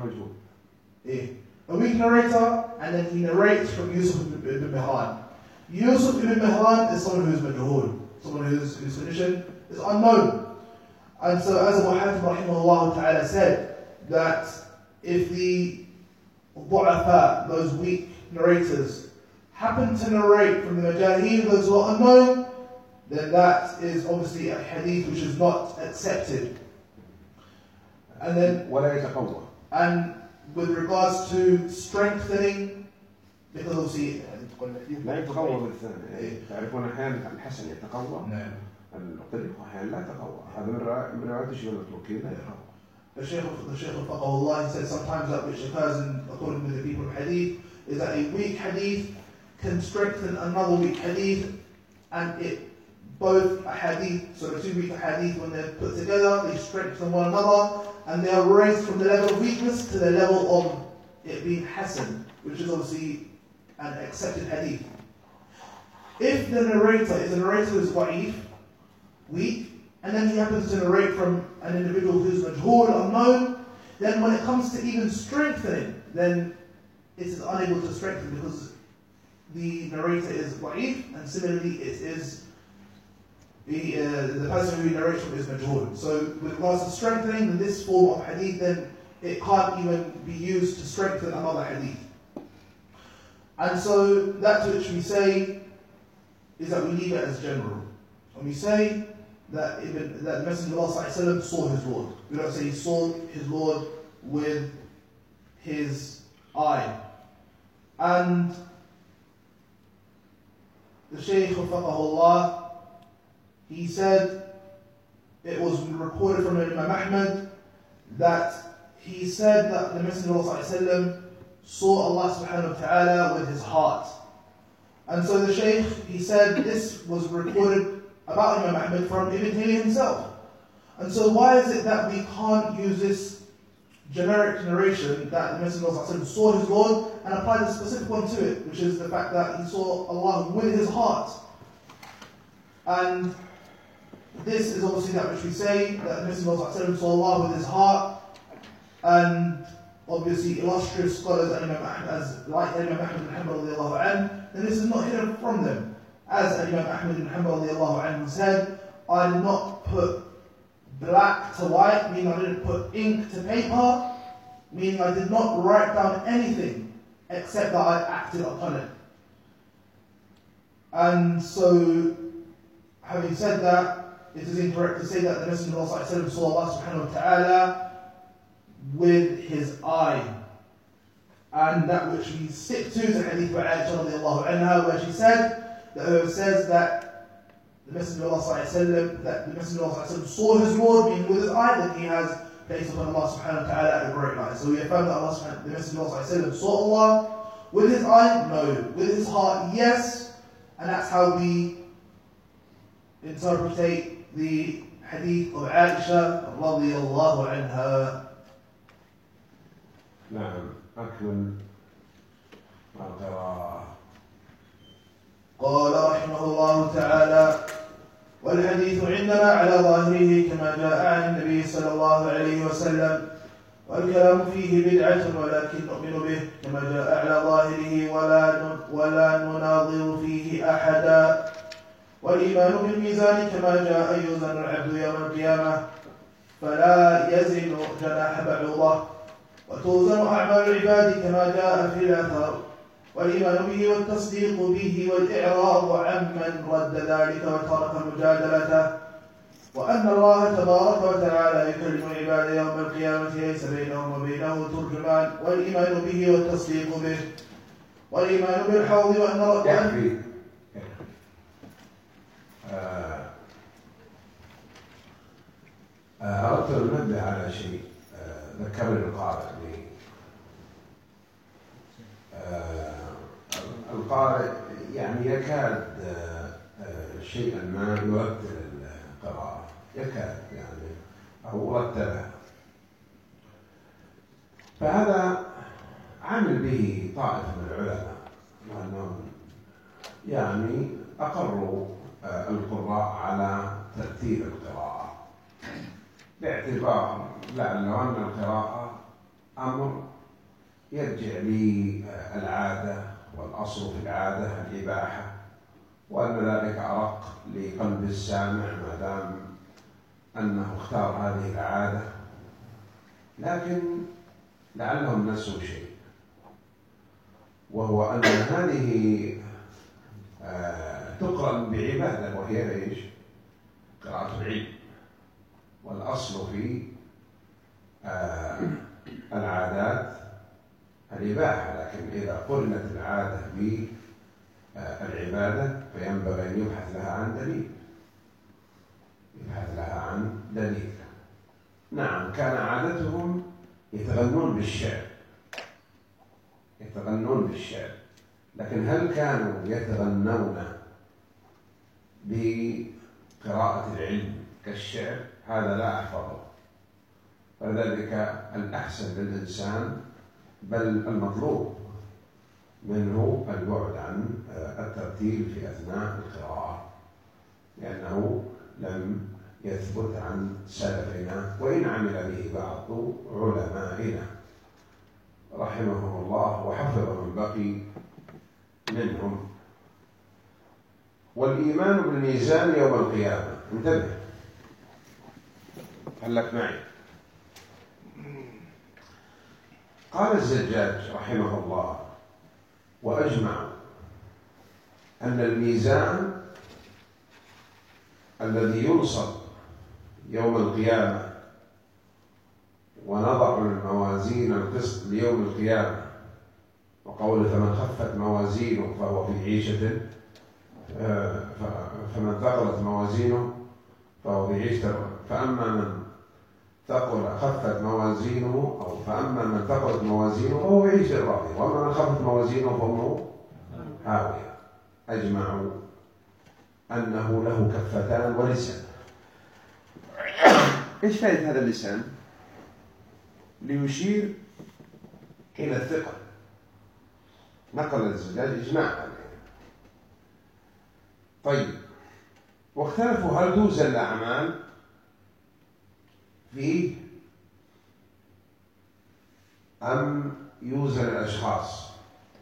A weak narrator, and then he narrates from Yusuf ibn Mihran. Yusuf ibn Mihran is someone who is majhul, someone whose condition is unknown. And so as Abu Hatim rahimahullah ta'ala said, that if the du'afa, those weak narrators, happen to narrate from the majaheen, those who are unknown, then that is obviously a hadith which is not accepted. And then, and with regards to strengthening, because obviously لا يتقوى بالثاني. تعرفون أحيانا الحسن يتقوى. نعم. الطريق أحيانا لا تقوى. هذا من روايات الشيخ المتروكين لا يتقوى. The Shaykh of Faqahullah, he said sometimes that which occurs according to the people of hadith is that a weak hadith can strengthen another weak hadith, and it both a hadith, so the two weak hadith, when they're put together, they strengthen one another, and they are raised from the level of weakness to the level of it being hasan, which is obviously an accepted hadith. If the narrator is a narrator who is da'if, weak, and then he happens to narrate from an individual who's majhul, unknown, then when it comes to even strengthening, then it is unable to strengthen because the narrator is da'if, and similarly it is the person who narrates from is majhul. So with regards to strengthening, in this form of hadith, then it can't even be used to strengthen another hadith. And so that which we say is that we leave it as general. And we say that the Messenger of Allah saw his Lord. We don't say he saw his Lord with his eye. And the Shaykh of Faqahullah, he said, it was recorded from Imam Ahmad that he said that the Messenger of Allah saw Allah subhanahu wa ta'ala with his heart. And so the Shaykh, he said this was recorded about Imam Ahmad from Ibn Taymiyyah himself. And so why is it that we can't use this generic narration that the Messenger of Allah saw his Lord and apply the specific one to it, which is the fact that he saw Allah with his heart? And this is obviously that which we say, that the Messenger of Allah saw Allah with his heart, and obviously illustrious scholars like Imam Ahmad ibn Hanbal, then this is not hidden from them. As Imam Ahmad ibn Hanbal said, I did not put black to white, meaning I didn't put ink to paper, meaning I did not write down anything except that I acted upon it. And so, having said that, it is incorrect to say that the Messenger of Allah saw Allah subhanahu wa ta'ala with his eye. And that which we stick to is the hadith by Aisha radiallahu anha, where she said that whoever says that the Messenger of Allah saw his Lord, meaning with his eye, then he has placed upon Allah subhanahu wa ta'ala a great lie. So we affirm that the Messenger of Allah saw Allah with his eye, no. With his heart, yes. And that's how we interpret the hadith of Aisha radiallahu anha. نعم أكمل ما ترى. قال رحمه الله تعالى: والحديث عندنا على ظاهره كما جاء عن النبي صلى الله عليه وسلم، والكلام فيه بدعة ولكن نؤمن به كما جاء على ظاهره ولا نناظر فيه أحدا. والإيمان بالميزان كما جاء يوزن العبد يوم القيامة فلا يزن جناح بعوضة، وتوزن أعمال العباد كما جاء في الأثر. والإيمان به والتصديق به والإعراض عمن رد ذلك وترك مجادلته، وأن الله تبارك وتعالى يكلم العباد يوم القيامة ليس بينهم وبينه ترجمان. والإيمان به والتصديق به والإيمان بالحوض وأن يكفي. أردت أن أنبه على شيء ذكرني القارئ لي. القارئ يعني يكاد شيئا ما يرتل القراءة، يكاد يعني أو رتلها، فهذا عمل به طائفة من العلماء، وأنهم يعني أقروا القراء على ترتيل القراءة باعتبار لعله أن القراءة أمر يرجع للعادة، والأصل في العادة الإباحة، وأن ذلك أرق لقلب السامع ما دام أنه اختار هذه العادة. لكن لعلهم نسوا شيء، وهو أن هذه تقرن بعبادة، وهي إيش؟ قراءة العلم. والأصل في العادات الإباحة، لكن إذا قرنت العادة بالعبادة فينبغي أن يبحث لها عن دليل. نعم، كان عادتهم يتغنون بالشعر، لكن هل كانوا يتغنون بقراءة العلم كالشعر؟ هذا لا أحفظه. فلذلك الأحسن للإنسان بل المطلوب منه البعد عن الترتيل في أثناء القراءة، لأنه لم يثبت عن سلفنا، وإن عمل به بعض علمائنا رحمهم الله وحفظ من بقي منهم. والإيمان بالميزان يوم القيامة، انتبه، خلك معي. قال الزجاج رحمه الله: وأجمع أن الميزان الذي ينصب يوم القيامة ونضع الموازين القسط ليوم القيامة، وقوله فمن خفت موازينه فهو في عيشة فمن ثقلت موازينه فهو في عيشة، فأما من خفت موازينه أو فأما من ثقلت موازينه فهو في عيشة راضية، وأما من خفت موازينه فهو هاوية. أجمعوا أنه له كفتان ولسان. إيش فائدة هذا اللسان؟ ليشير إلى الثقة. نقل الزجاج إجماع عليه. طيب، واختلفوا هل توزن الأعمال فيه أم يوزن الأشخاص؟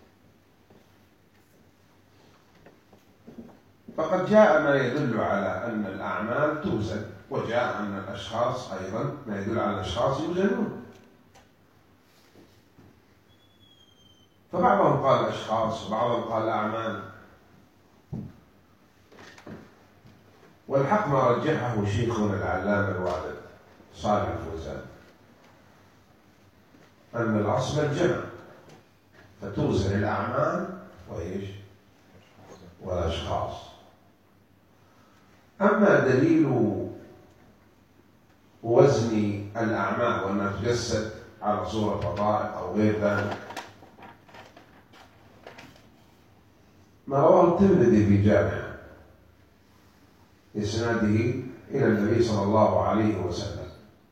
فقد جاء ما يدل على أن الأعمال توزن، وجاء أن الأشخاص أيضا ما يدل على الأشخاص يوزنون. فبعضهم قال أشخاص وبعضهم قال أعمال، والحق ما رجحه شيخنا العلامة الوالد صالح الفوزان أن الأصل الجمع، فتوزن الأعمال وإيش والأشخاص. أما دليل وزن الأعمال وأنها تجسد على صورة وظائف أو غير ذلك ما رواه الترمذي في جامعه إسناده إلى النبي صلى الله عليه وسلم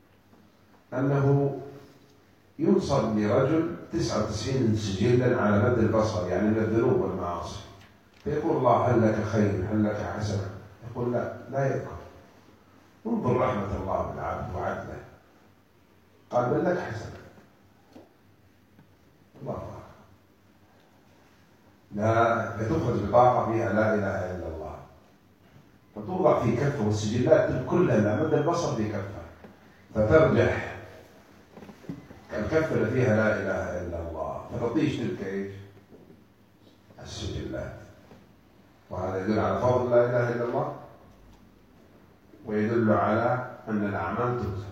أنه ينصب لرجل 99 سجلا على مد البصر، يعني من الذنوب والمعاصي، فيقول الله هل لك خير هل لك حسنة؟ يقول لا يذكر. انظر رحمة الله بالعبد وعدله، قال بل لك حسنة. الله أكبر. لا تخرج بطاقة فيها لا إله إلا الله فتوضع في كفه، والسجلات كلها مد البصر في كفه، فترجح الكفة اللي فيها لا إله إلا الله فتطيش تلك إيش السجلات. وهذا يدل على فضل لا إله إلا الله، ويدل على أن الأعمال توزن.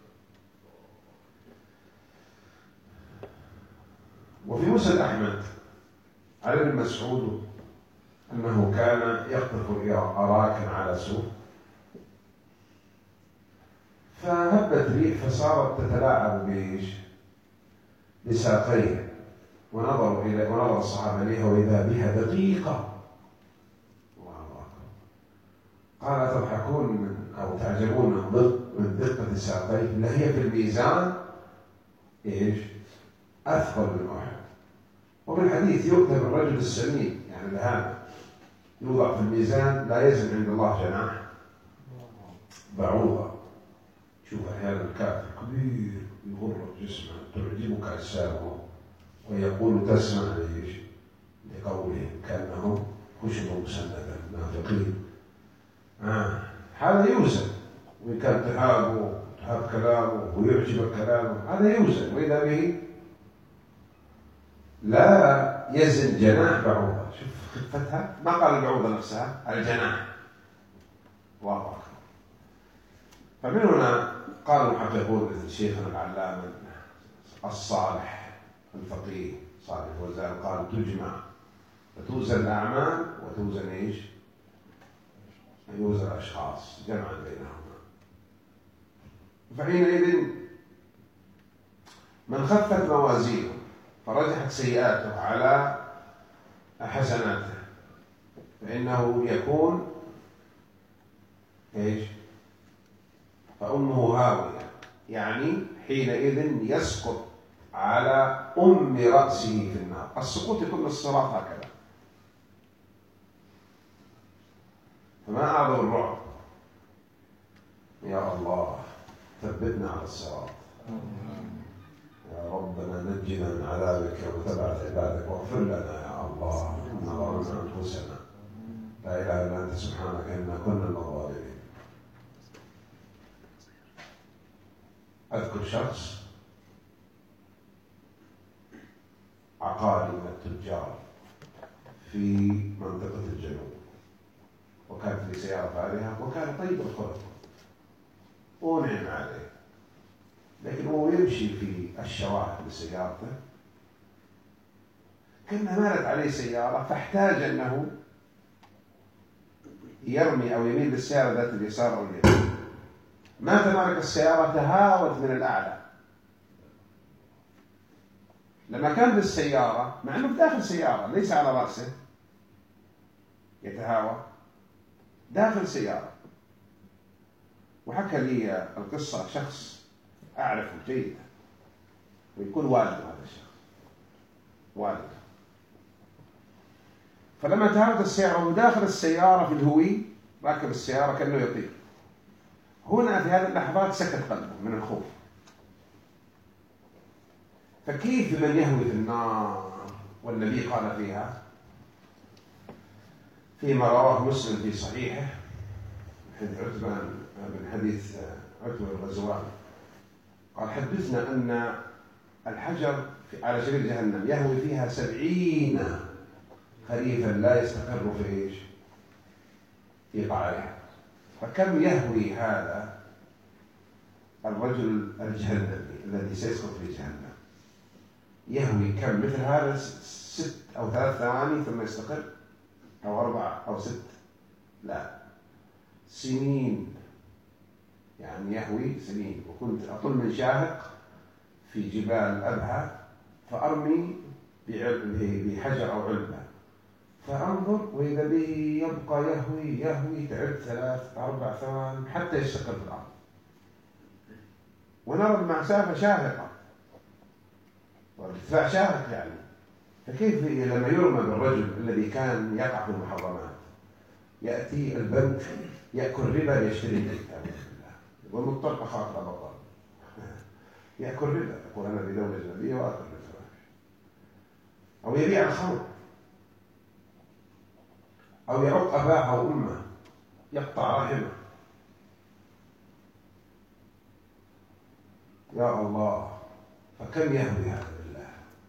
وفي مسند أحمد عن ابن مسعود أنه كان يقطف أراكا على سوق، فهبت ريح فصارت تتلاعب بساقيه، ونظر الصحابة إليها وإذا بها دقيقة. قال تضحكون أو تعجبون من دقة ساقيه؟ لا هي في الميزان إيش أثقل من أحد. وفي الحديث يكتب الرجل السمين، يعني الهام يوضع في الميزان لا يزن عند الله جناح بعوضة. شوف أحيانا الكافر كبير يغر جسمه تعجبك أجسامه ويقول تسمع ليش لقوله كأنهم خشب مسندة نافقين. هذا يوزن، وإن كان تهاب كلامه ويعجبك كلامه هذا يوزن، وإذا به لا يزن جناح بعوضة. شوف خفتها، ما قال البعوضة نفسها، الجناح. الله أكبر. فمن هنا قال المحققون مثل شيخنا العلامة الصالح الفقيه صالح الفوزان قال تجمع فتوزن الأعمال وتوزن إيش؟ يوزن الأشخاص جمعا بينهما. فحينئذ من خفت موازينه فرجحت سيئاته على حسناته فإنه يكون إيش؟ فأمه هاوية، يعني حينئذ يسقط على رأسه في النار. السقوط يكون الصراط هكذا، فما أعظم الرعب. يا الله ثبتنا على الصراط، يا ربنا نجنا من عذابك وتبعت عبادك واغفر لنا يا الله إنا ظلمنا أنفسنا لا إله إلا أنت سبحانك إنا كنا من الظالمين. أذكر شخص عقاري من التجار في منطقة الجنوب، وكانت لي سيارة فارهة وكان طيب الخلق ونعم عليه، لكن هو يمشي في الشوارع بسيارته كأنها مالت عليه سيارة فاحتاج أنه يرمي أو يميل للسيارة ذات اليسار أو اليمين. ما تمالك السيارة تهاوت من الأعلى. لما كان بالسيارة مع أنه داخل سيارة ليس على رأسه يتهاوى داخل سيارة. وحكى لي القصة شخص أعرفه جيدا ويكون والده هذا الشخص والده. فلما تهاوت السيارة وداخل السيارة في الهوي راكب السيارة كأنه يطير. هنا في هذه اللحظات سكت قلبه من الخوف. فكيف من يهوي في النار والنبي قال فيها فيما رواه مسلم في صحيحه من حديث عتبة الغزواني قال حدثنا أن الحجر على شبيل جهنم يهوي فيها 70 خريفا لا يستقر في إيش؟ في قعرها. فكم يهوي هذا الرجل الجهنمي الذي سيسقط في جهنم؟ يهوي كم مثل هذا 6 أو 3 ثواني ثم يستقر، أو 4 أو 6؟ لا، سنين، يعني يهوي سنين. وكنت أطل من شاهق في جبال أبها فأرمي بحجر أو علبة فأنظر وإذا به يبقى يهوي تعبت 3 4 ثواني حتى يستقر في الأرض، ونرى المسافة شاهقة وارتفاع شاهق يعني. فكيف لما يرمى بالرجل الذي كان يقع في المحرمات، يأتي البنك يأكل ربا ليشتري الكتاب والمضطر خاطر بطل يأكل ربا، يقول أنا بدولة أجنبية وأكل ربا، أو يبيع الخمر، أو يعق أباه أو أمه، يقطع رحمه. يا الله، فكم يهوي هذا بالله.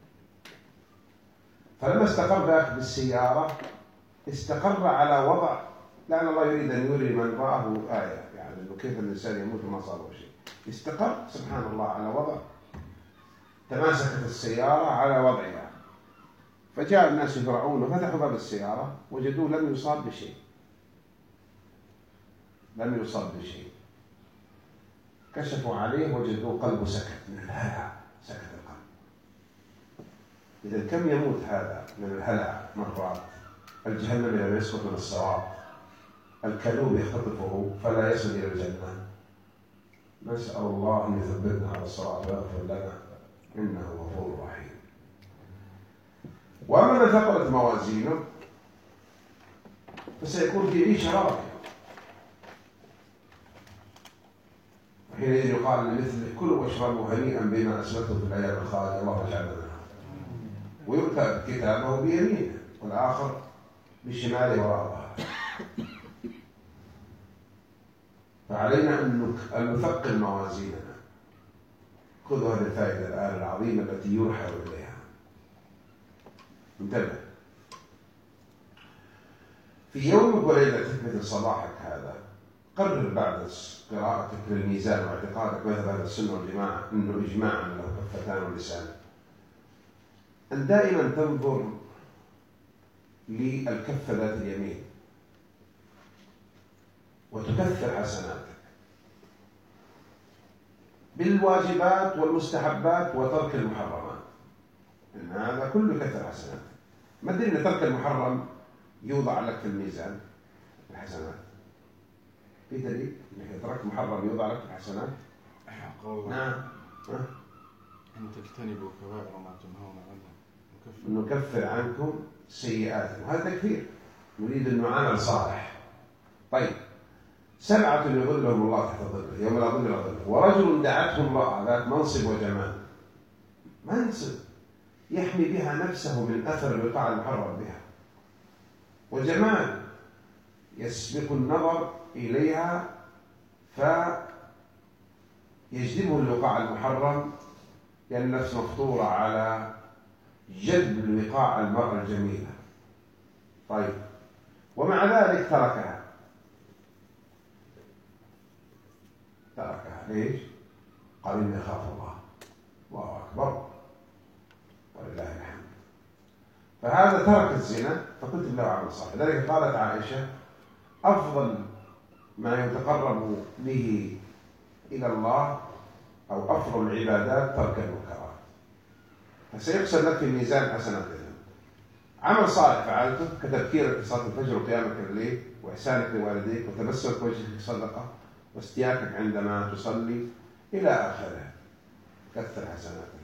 فلما استقر ذاك بالسيارة استقر على وضع، لأن الله يريد أن يري من رآه آية، يعني أنه كيف الإنسان يموت وما صار له شيء. استقر سبحان الله على وضع، تماسكت السيارة على وضعها. فجاء الناس يفرعون وفتحوا باب السيارة وجدوه لم يصاب بشيء، لم يصاب بشيء. كشفوا عليه وجدوه قلبه سكت من الهلع، سكت القلب. إذا كم يموت هذا من الهلع مرات. الجهنم لما يسقط من الصراط، الكلوب يختطفه فلا يصل إلى الجنة. نسأل الله أن يثبتنا على الصراط ويغفر لنا إنه غفور رحيم. وأما من ثقلت موازينه فسيكون في عيشة راضية، وحينئذ يقال لمثله كلوا واشربوا هنيئا بما أسلفتم في الأيام الخالية الله اجعلنا منها. ويؤتى كتابه بيمينه والآخر بشماله وراء ظهره. فعلينا أن نثقل موازيننا. خذوا هذه الفائدة الآن العظيمة التي يرحل إليها. انتبه، في يومك وليلتك مثل صباحك هذا قرر بعد قراءتك للميزان واعتقادك مذهب أهل السنة والجماعة أنه إجماعا له كفتان ولسان، أن دائما تنظر للكفة ذات اليمين وتكثر حسناتك بالواجبات والمستحبات وترك المحرمات، إن هذا كله كثر حسناتك. ما تدري أن ترك المحرم يوضع لك في الميزان الحسنات؟ في دليل أنك ترك محرم يوضع لك في الحسنات؟ نعم. أن تجتنبوا كبائر ما تنهون عنه نكفر عنكم سيئاتكم. هذا تكفير، نريد أن نعامل صالح. طيب، 7 يظلهم الله تحت ظله يوم لا ظل إلا ظله، ورجل دعته امرأة ذات منصب وجمال، منصب يحمي بها نفسه من أثر الوقاع المحرم بها، وجمال يسبق النظر إليها فيجذبه الوقاع المحرم، لأن النفس مفطورة على جذب الوقاع المرأة الجميلة. طيب، ومع ذلك تركها ليش؟ قال إني أخاف الله. الله أكبر ولله الحمد. فهذا ترك الزنا فكنت له عمل صالح. لذلك قالت عائشة أفضل ما يتقرب به إلى الله أو أفضل العبادات ترك المنكرات. فسيحسب لك في الميزان حسناتك. عمل صالح فعلته كتبكيرك في صلاة الفجر وقيامك الليل وإحسانك لوالديك وتبسمك وجهك في صدقة واستياكك عندما تصلي إلى آخره، كثر حسناتك.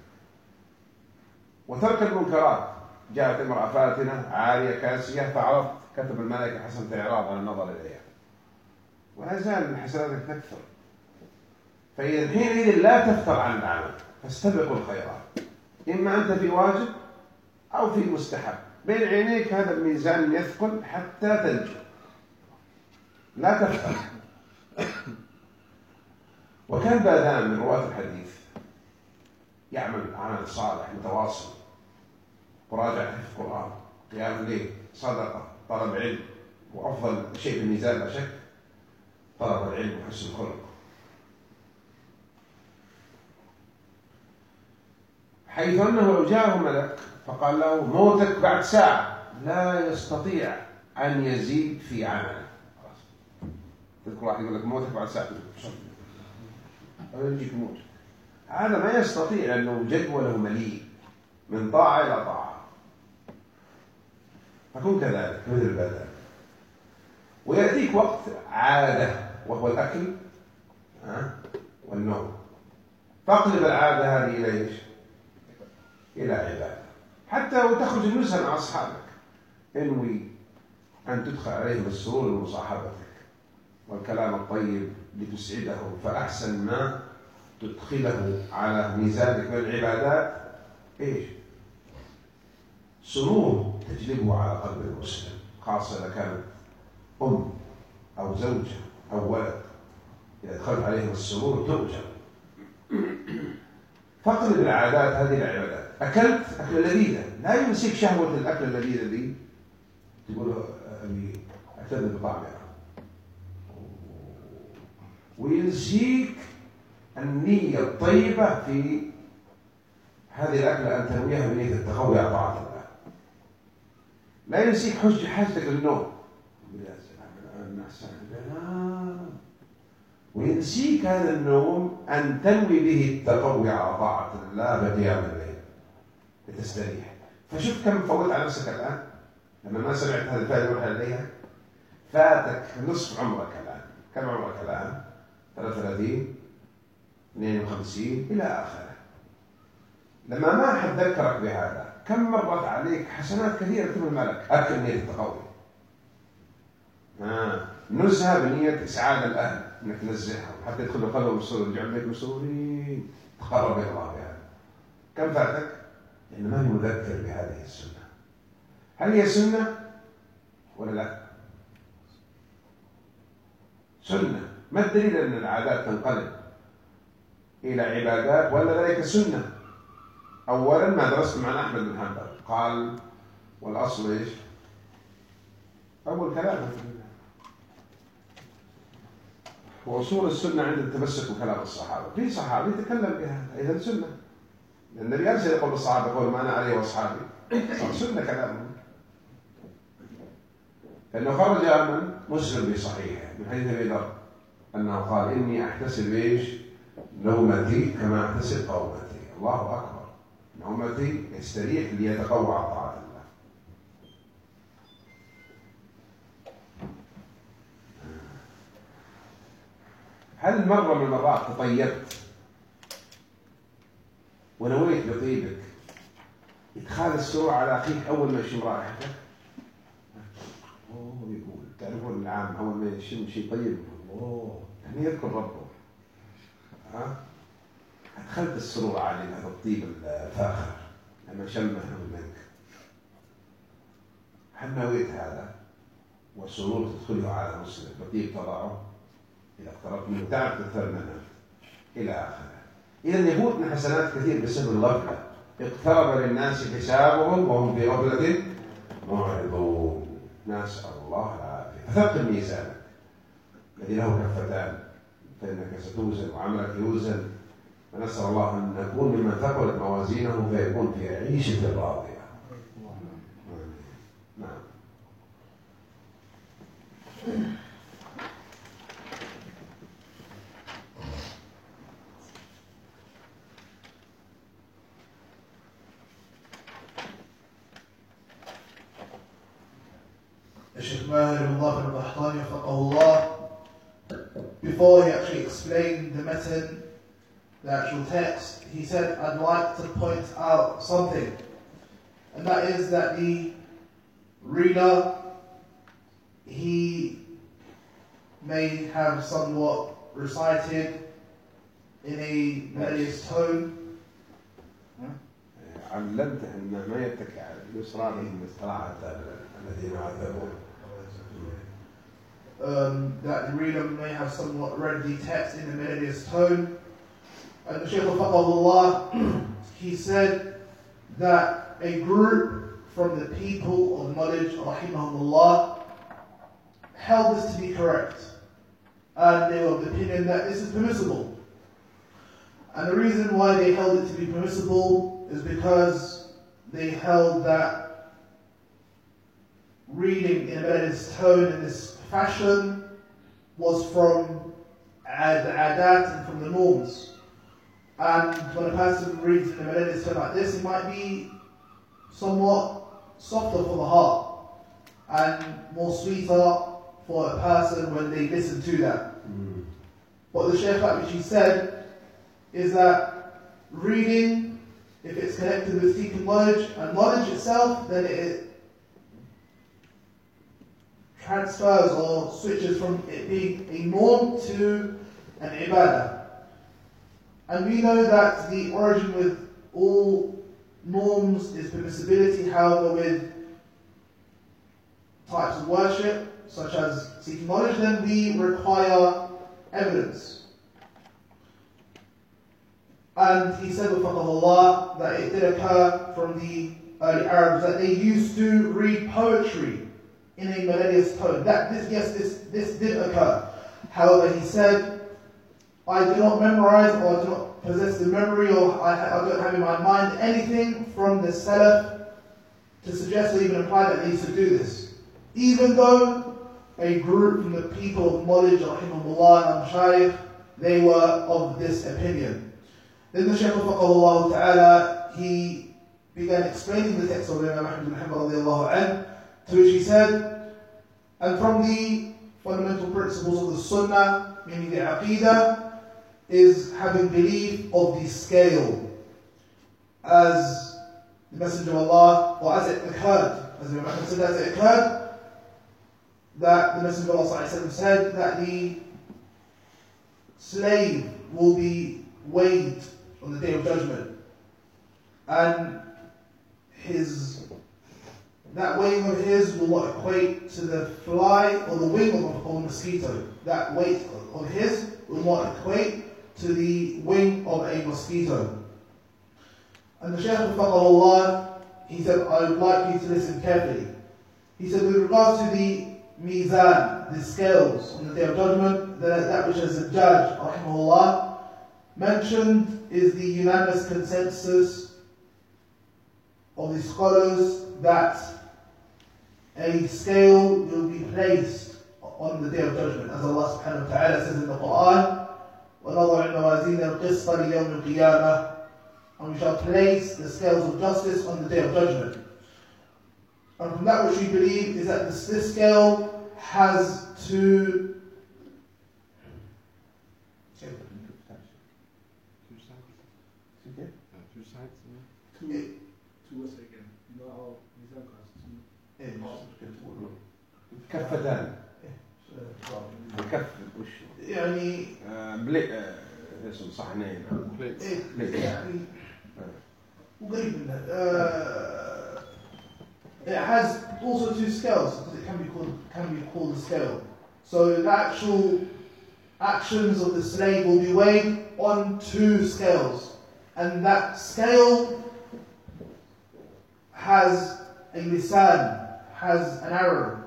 وترك المنكرات، جاءت امرأة فاتنة عارية كاسية فعرضت، كتب الملائكة حسنة إعراض عن النظر إليها، ولا زال حسناتك تكثر. فإذا حينئذ لا تفتر عن العمل، فاستبقوا الخيرات، إما أنت في واجب أو في مستحب، بين عينيك هذا الميزان يثقل حتى تنجو، لا تفتر. وكان باذان من رواة الحديث يعمل عمل صالح متواصل، مراجعة في القرآن، قيام الليل، صدقة، طلب علم، وأفضل شيء في الميزان لا شك طلب العلم وحسن الخلق. حيث أنه لو جاءه ملك فقال له موتك بعد ساعة لا يستطيع أن يزيد في عمله. تذكر واحد يقول لك موتك بعد ساعة يجيك موت، هذا ما يستطيع لأنه جدوله مليء من طاعة إلى طاعة. فكن كذلك مثل البدن، ويأتيك وقت عادة وهو الأكل والنوم، فاقلب العادة هذه إلى إيش؟ إلى عبادة. حتى وتخرج النزهة مع أصحابك انوي أن تدخل عليهم السرور لمصاحبتك والكلام الطيب لتسعدهم، فأحسن ما تدخله على ميزانك من العبادات إيش؟ سرور تجلبه على قلب المسلم، خاصة إذا كانت أم أو زوجة أو ولد، إذا دخلت عليهم السرور تؤجر. فاقلب العادات هذه العبادات. أكلت أكل لذيذة، لا يمسك شهوة الأكل اللذيذة ذي تقول أبي أعتذر بطعمها، وينسيك النية الطيبة في هذه الأكلة أن تنويها بنية التقوي على طاعة الله. لا ينسيك حاجتك للنوم وينسيك هذا النوم أن تنوي به التقوي على طاعة الله بقيام الليل لتستريح. فشوف كم فوت على نفسك الآن لما ما سمعت هذا الفائدة وروح عليها. فاتك نصف عمرك الآن. كم عمرك الآن؟ 33 52 إلى آخره. لما ما أحد ذكرك بهذا كم مرت عليك حسنات كثيرة مثل الملك. أكل نية التقوي، نزهة بنية إسعاد الأهل، إنك تنزهها حتى يدخل قلبهم مسرور، يجعل بيك مسرورين، تقرب إلى الله بهذا. كم فاتك؟ لأنه ما هي مذكر بهذه السنة. هل هي سنة ولا لا؟ سنة. ما الدليل أن العادات تنقلب إلى عبادات ولا ذلك سنة؟ أولا ما درست مع أحمد بن حنبل قال والأصل إيش؟ أول كلام وأصول السنة عند التمسك بكلام الصحابة. في صحابي يتكلم بها إذا سنة. النبي أرسل يقول للصحابة قول ما أنا عليه وأصحابي، صار سنة كلامه. لأنه خرج من مسلم في صحيحه من حديث أبي ذر أنه قال إني أحتسب إيش؟ نومتي كما أحتسب قومتي. الله أكبر. نومتي يستريح ليتقوى على طاعة الله. هل مرة من المرات تطيبت ونويت بطيبك إدخال السرور على أخيك أول ما يشم رائحتك؟ يقول تعرفون العام أول ما يشم شيء طيب الله يعني يذكر ربه. أدخلت السرور على هذا الطيب الفاخر لما شمه منك. هل نويت هذا والسرور تدخله على مسلم بطيب تضعه إذا اقتربت منه تعرف تكثر منه إلى آخره. إذا يفوتنا حسنات كثير بسبب الغفلة. اقترب للناس حسابهم وهم في غفلة معرضون. نسأل الله العافية. فثقل ميزانك الذي له كفتان فإنك ستوزن وعملك يوزن. فنسأل الله أن نكون ممن ثقلت موازينه فيكون في عيشة راضية. نعم. Sheikh Maher ibn Allah al-Qahtani wafaqahullah, before he actually explained the matan, the actual text, he said, I'd like to point out something, and that is that the reader, he may have somewhat recited in a melodious tone. علمته أنه ما يتكى على اليسرى من استراحة الذين عذبوه. That the reader may have somewhat read the text in a melodious tone. And the Shaykh Wafaqahullah he said that a group from the people of knowledge, rahimahumullah, held this to be correct. And they were of the opinion that this is permissible. And the reason why they held it to be permissible is because they held that reading in a melodious tone in this fashion was from the adat and from the norms. And when a person reads in a melodious tone like this, it might be somewhat softer for the heart and more sweeter for a person when they listen to that. What the Shaykh actually said is that reading, if it's connected with seeking knowledge and knowledge itself, then it transfers or switches from it being a norm to an ibadah. And we know that the origin with all norms is permissibility, however with types of worship, such as seeking knowledge, then we require evidence. And he said with Allah that it did occur from the early Arabs that they used to read poetry in a melodious tone. This did occur. However, he said, I do not memorize or I do not possess the memory or I don't have in my mind anything from the Salaf to suggest or even imply that they used to do this. Even though a group from the people of knowledge, rahimahumullah and Shaykh, they were of this opinion. Then the Shaykh Faqahullah Ta'ala, he began explaining the text of Imam Ahmad bin Hanbal radiallahu anhu, to which he said, and from the fundamental principles of the Sunnah, meaning the Aqidah, is having belief of the scale. As the Messenger of Allah, or as it occurred, as Imam Ahmad said, as it occurred, that the Messenger of Allah said that the slave will be weighed on the Day of Judgment, and that weighing of his will not equate to the fly or the wing of a mosquito. That weight of his will not equate to the wing of a mosquito. And the Shaykh Faqahullah, he said, I would like you to listen carefully. He said, with regards to the Mizan, the scales on the Day of Judgment, that which is the judge, rahimahullah, mentioned is the unanimous consensus of the scholars that a scale will be placed on the Day of Judgment, as Allah subhanahu wa ta'ala says in the Quran, وَنَضَعُ الْمَوَازِينَ الْقِسْطَ لِيَوْمِ الْقِيَامَةِ, and we shall place the scales of justice on the Day of Judgment. And from that which we believe is that this scale has two كفتان الكف وش يعني اسم صحنين يعني وقريب منها. It has also two scales because it can be called a scale. So the actual actions of the slave will be weighed on two scales, and that scale has a lisan, has an arrow,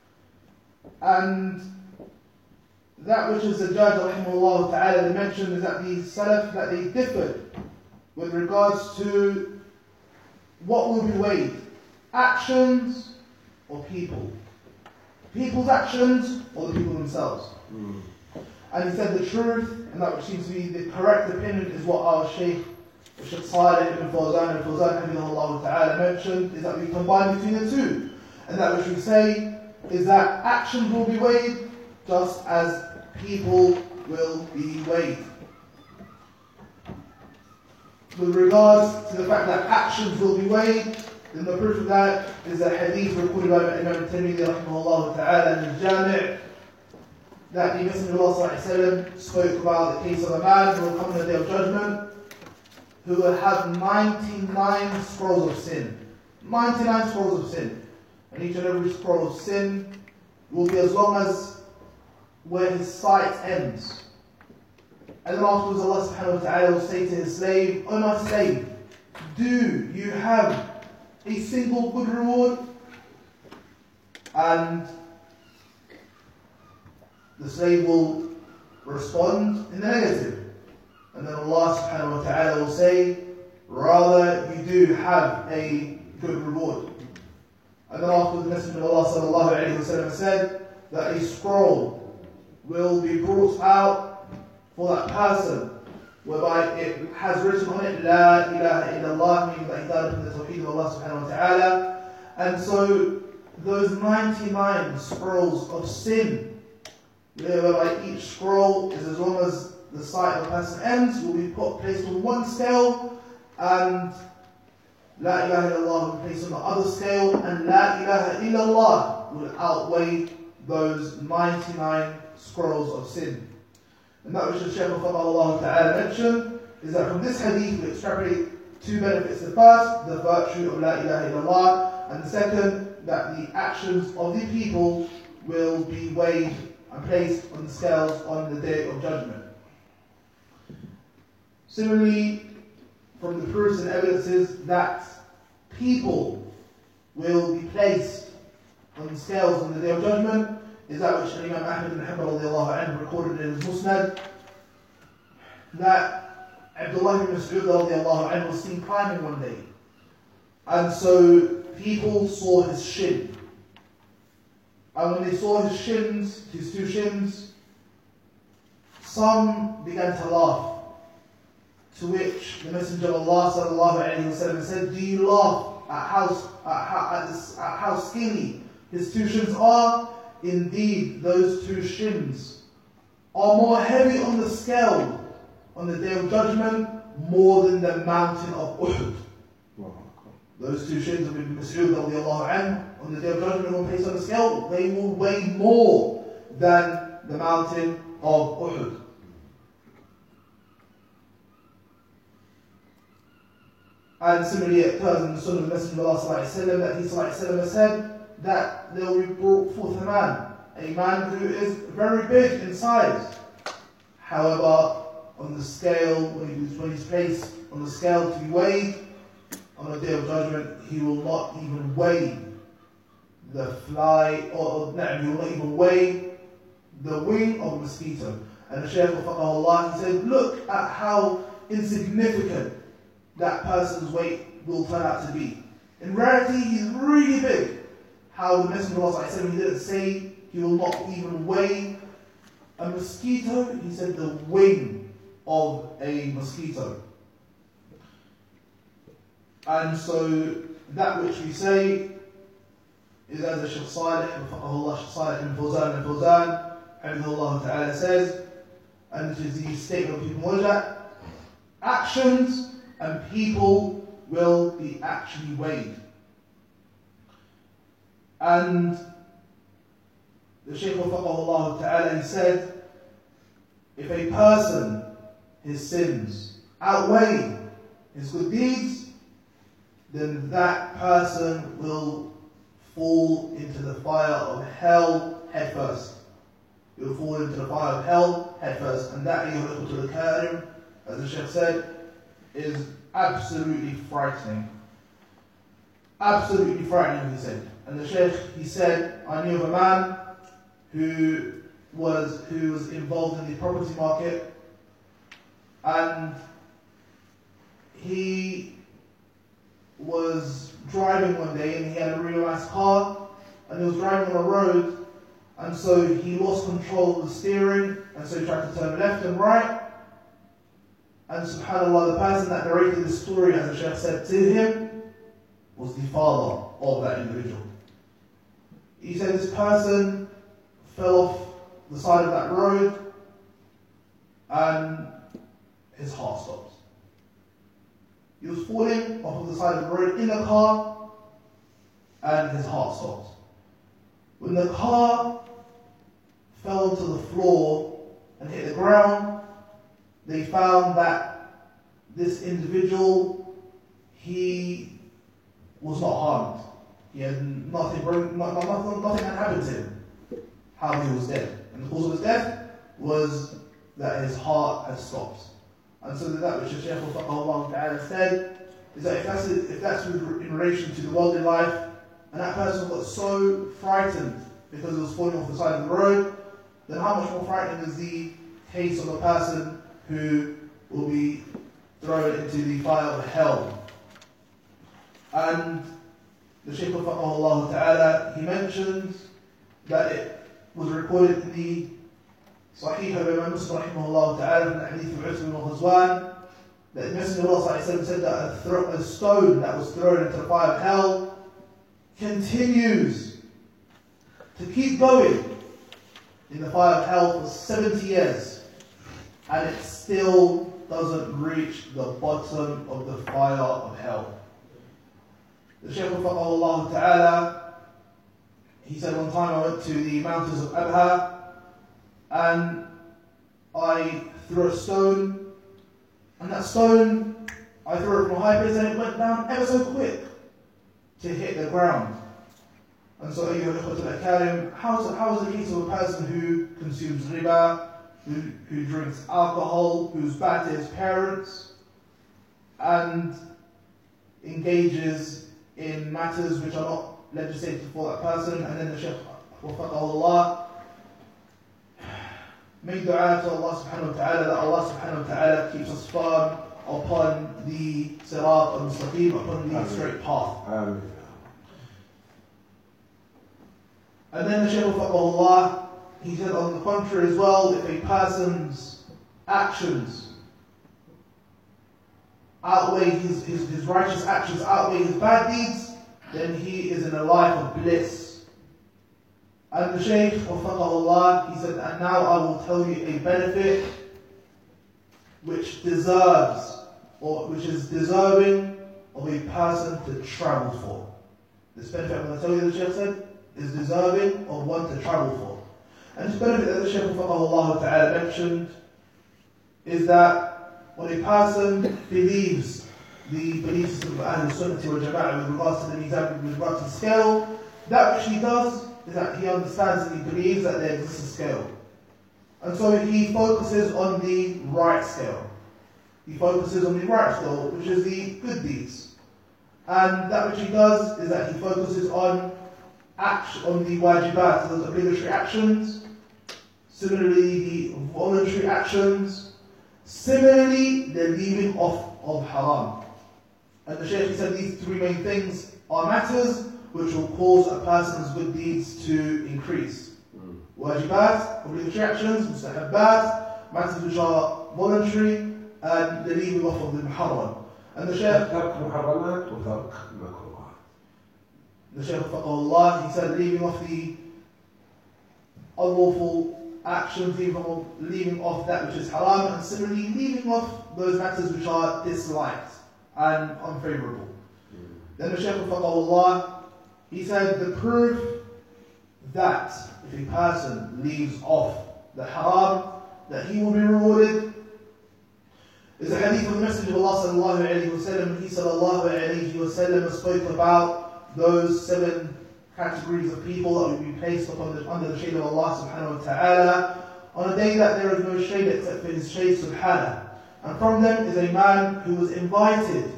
and that which is the judge rahimahullah ta'ala, they mentioned is that the Salaf, that they differed with regards to what will be weighed, actions or people, people's actions or the people themselves. And he said the truth, and that which seems to be the correct opinion, is what our Shaykh Salih ibn Fawzan Hafidhahullah Ta'ala mentioned, is that we combine between the two. And that which we say is that actions will be weighed just as people will be weighed. With regards to the fact that actions will be weighed, then the proof of that is a hadith reported by Imam Tirmidhi rahimahullah ta'ala in the Jami', that the Messenger of Allah sallallahu alayhi wa sallam spoke about the case of a man who will come on the Day of Judgment, who will have 99 scrolls of sin. 99 scrolls of sin. And each and every scroll of sin will be as long as where his sight ends. And then afterwards Allah subhanahu wa ta'ala will say to his slave, O my slave, do you have a single good reward? And the slave will respond in the negative. And then Allah subhanahu wa ta'ala will say, rather you do have a good reward. And then after the Messenger of Allah sallallahu alayhi wa sallam said that a scroll will be brought out for that person, whereby it has written on it, La ilaha illallah, meaning that he died from the tawheed of Allah subhanahu wa ta'ala. And so those 99 scrolls of sin, whereby each scroll is as long as the sight of a person ends, will be placed on one scale, and La ilaha illallah will be placed on the other scale, and La ilaha illallah will outweigh those 99 scrolls of sin. And that which the Shaykh of Allah Ta'ala mentioned is that from this hadith we extrapolate two benefits. The first, the virtue of La ilaha illallah, and the second, that the actions of the people will be weighed and placed on the scales on the day of judgment. Similarly, from the proofs and evidences that people will be placed on the scales on the day of judgment is that which Imam Ahmad ibn Hanbal radiallahu anhu recorded in his Musnad, that Abdullah ibn Mas'ud radiallahu anhu was seen climbing one day, and so people saw his shin, and when they saw his shins, his two shins, some began to laugh, to which the Messenger of Allah sallallahu alayhi wa sallam said, do you laugh at how skinny his two shins are? Indeed, those two shins are more heavy on the scale on the day of judgment, more than the mountain of Uhud. Those two shins of Ibn Mas'ud radiallahu anhu on the day of judgment, when placed on the scale, they will weigh more than the mountain of Uhud. And similarly, it occurs in the Sunnah of the Messenger of Allah that he said that there will be brought forth a man who is very big in size. However, on the scale, when he's placed on the scale to be weighed, on the day of judgment, he will not even weigh the fly, or no, he will not even weigh the wing of a mosquito. And the Shaykh of Allah, he said, look at how insignificant that person's weight will turn out to be. In reality, he's really big. How the Messenger of Allah, he didn't say he will not even weigh a mosquito, he said the wing of a mosquito. And so that which we say is as the Shaykh Salih, Shaykh Salih ibn Fawzan, Hamidullah Ta'ala says, and it is the statement of Ibn Wajah, actions and people will be actually weighed. And the Shaykh of Allah Ta'ala said, if a person, his sins outweigh his good deeds, then that person will fall into the fire of hell head first. He will fall into the fire of hell head first. And that, as the Shaykh said, is absolutely frightening. Absolutely frightening, he said. And the Shaykh, he said, I knew of a man who was involved in the property market, and he was driving one day, and he had a really nice car, and he was driving on a road, and so he lost control of the steering, and so he tried to turn left and right, and subhanAllah, the person that narrated the story, as the Shaykh said to him, was the father of that individual. He said this person fell off the side of that road and his heart stopped. He was falling off of the side of the road in a car and his heart stopped. When the car fell to the floor and hit the ground, they found that this individual, he was not harmed. He had nothing had happened to him. How he was dead. And the cause of his death was that his heart had stopped. And so that which the Shaykh of Allah Ta'ala said, is that if that's in relation to the worldly life, and that person got so frightened because it was falling off the side of the road, then how much more frightening is the case of a person who will be thrown into the fire of hell? And the Shaykh Rahimahullah Ta'ala, he mentions that it was recorded in the Sahih of Imam Muslim Rahimahullah Ta'ala in the Hadith of Uthman ibn Ghazwan, that the Messenger of Allah said that a stone that was thrown into the fire of hell continues to keep going in the fire of hell for 70 years, and it still doesn't reach the bottom of the fire of hell. The Shaykh Rahimahullah Ta'ala, he said one time I went to the mountains of Abha and I threw a stone, and that stone, I threw it from a high place and it went down ever so quick to hit the ground. And so, how is the case of a person who consumes riba, who drinks alcohol, who's bad to his parents, and engages in matters which are not legislated for that person? And then the Shaykh Wafaqahullah made dua to Allah subhanahu wa ta'ala that Allah subhanahu wa ta'ala keeps us firm upon the sirat al-mustaqim, upon the straight path. And then the Shaykh Wafaqahullah, he said on the contrary as well, if a person's actions outweigh his righteous actions outweigh his bad deeds, then he is in a life of bliss. And the Shaykh Wafaqahullah, he said, and now I will tell you a benefit which deserves, or which is deserving of a person to travel for. This benefit I'm going to tell you, the Shaykh said, is deserving of one to travel for. And this benefit that the Shaykh Wafaqahullah Ta'ala mentioned is that when a person believes the beliefs of Ahlul Sunnah wal Jama'ah with regards to the mizan, with regards to the scale, that which he does is that he understands and he believes that there exists a scale. And so he focuses on the right scale. He focuses on the right scale, which is the good deeds. And that which he does is that he focuses on the wajibat, those obligatory actions, similarly the voluntary actions, similarly the leaving off of haram. And the Shaykh said these three main things are matters which will cause a person's good deeds to increase. Wajibat, obligatory actions, mustahabbat, matters which are voluntary, and the leaving off of the muharram. And the Shaykh Faqahullah, he said leaving off the unlawful actions, leaving off that which is haram, and similarly leaving off those matters which are disliked and unfavorable. Then the Shaykh Faqahullah, he said the proof that if a person leaves off the haram, that he will be rewarded, is a hadith of the Messenger of Allah sallallahu alayhi wa sallam. He sallallahu alayhi wa sallam spoke about those 7 categories of people that will be placed under the shade of Allah subhanahu wa ta'ala on a day that there is no shade except for his shade subhanahu. And from them is a man who was invited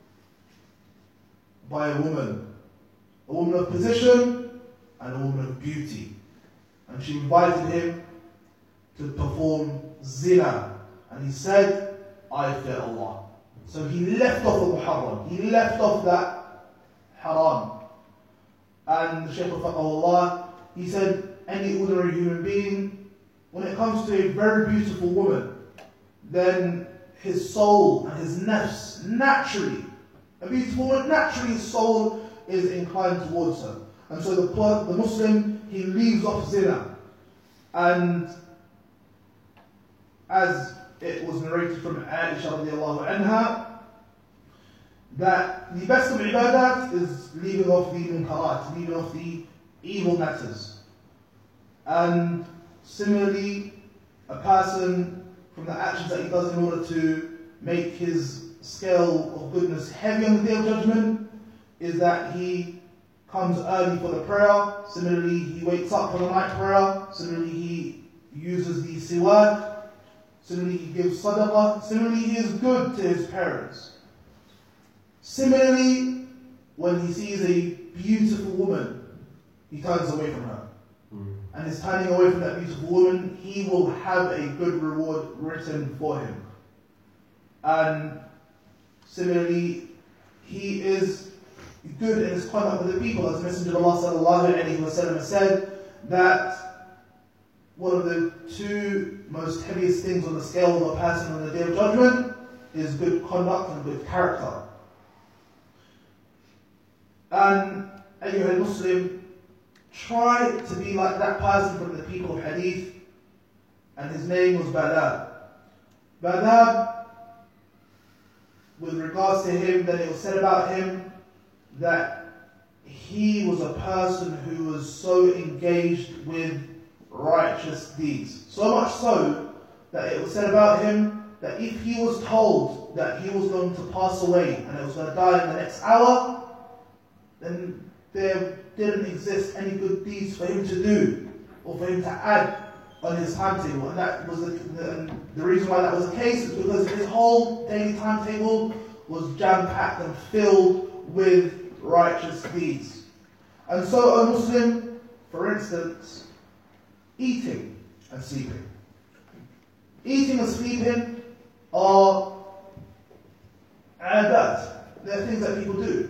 by a woman of position and a woman of beauty. And she invited him to perform zina. And he said, I fear Allah. So he left off the muharram. He left off that haram. And the Shaykh Faqahullah, he said, any ordinary human being, when it comes to a very beautiful woman, then his soul and his nafs, naturally, a beautiful woman, naturally his soul is inclined towards her. And so the Muslim, he leaves off zina. And as it was narrated from Aisha radiallahu anha, that the best of ibadat is leaving off the munkarat, leaving off the evil matters. And similarly, a person, from the actions that he does in order to make his scale of goodness heavy on the day of judgment, is that he comes early for the prayer. Similarly, he wakes up for the night prayer. Similarly, he uses the siwak. Similarly, he gives sadaqah. Similarly, he is good to his parents. Similarly, when he sees a beautiful woman, he turns away from her. And is turning away from that beautiful woman, he will have a good reward written for him. And similarly, he is good in his conduct with the people. As the Messenger of Allah sallallahu alayhi wa sallam said that one of the two most heaviest things on the scale of a person on the Day of Judgment is good conduct and good character. And ayyuha Muslim, try to be like that person from the people of Hadith, and his name was Badab. Badab, with regards to him, that it was said about him that he was a person who was so engaged with righteous deeds. So much so that it was said about him that if he was told that he was going to pass away and it was going to die in the next hour, then there didn't exist any good deeds for him to do or for him to add on his timetable. And that was the reason why that was the case is because his whole daily timetable was jam-packed and filled with righteous deeds. And so a Muslim, for instance, eating and sleeping. Eating and sleeping are adat. They're things that people do.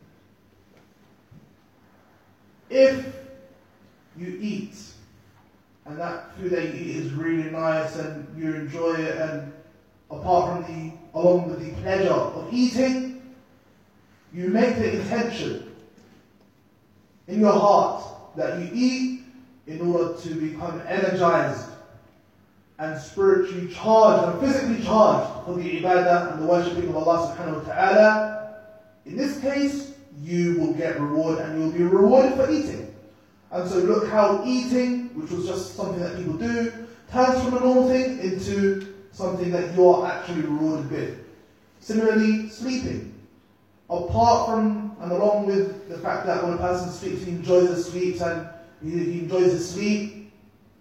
If you eat, and that food that you eat is really nice and you enjoy it, and along with the pleasure of eating, you make the intention in your heart that you eat in order to become energized and spiritually charged and physically charged for the ibadah and the worshipping of Allah subhanahu wa ta'ala. In this case, you will get reward and you will be rewarded for eating. And so look how eating, which was just something that people do, turns from a normal thing into something that you are actually rewarded with. Similarly, sleeping. Apart from and along with the fact that when a person sleeps, he enjoys his sleep and he enjoys his sleep.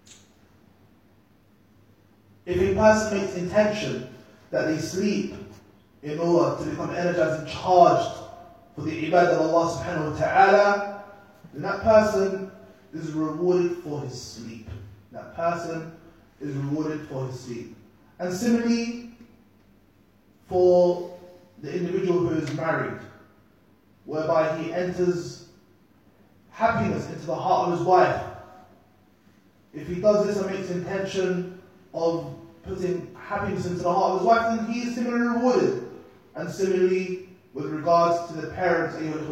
If a person makes intention that they sleep in order to become energized and charged for the ibadah of Allah subhanahu wa ta'ala, then that person is rewarded for his sleep. That person is rewarded for his sleep. And similarly, for the individual who is married, whereby he enters happiness into the heart of his wife. If he does this and makes intention of putting happiness into the heart of his wife, then he is similarly rewarded. And similarly, with regards to the parents,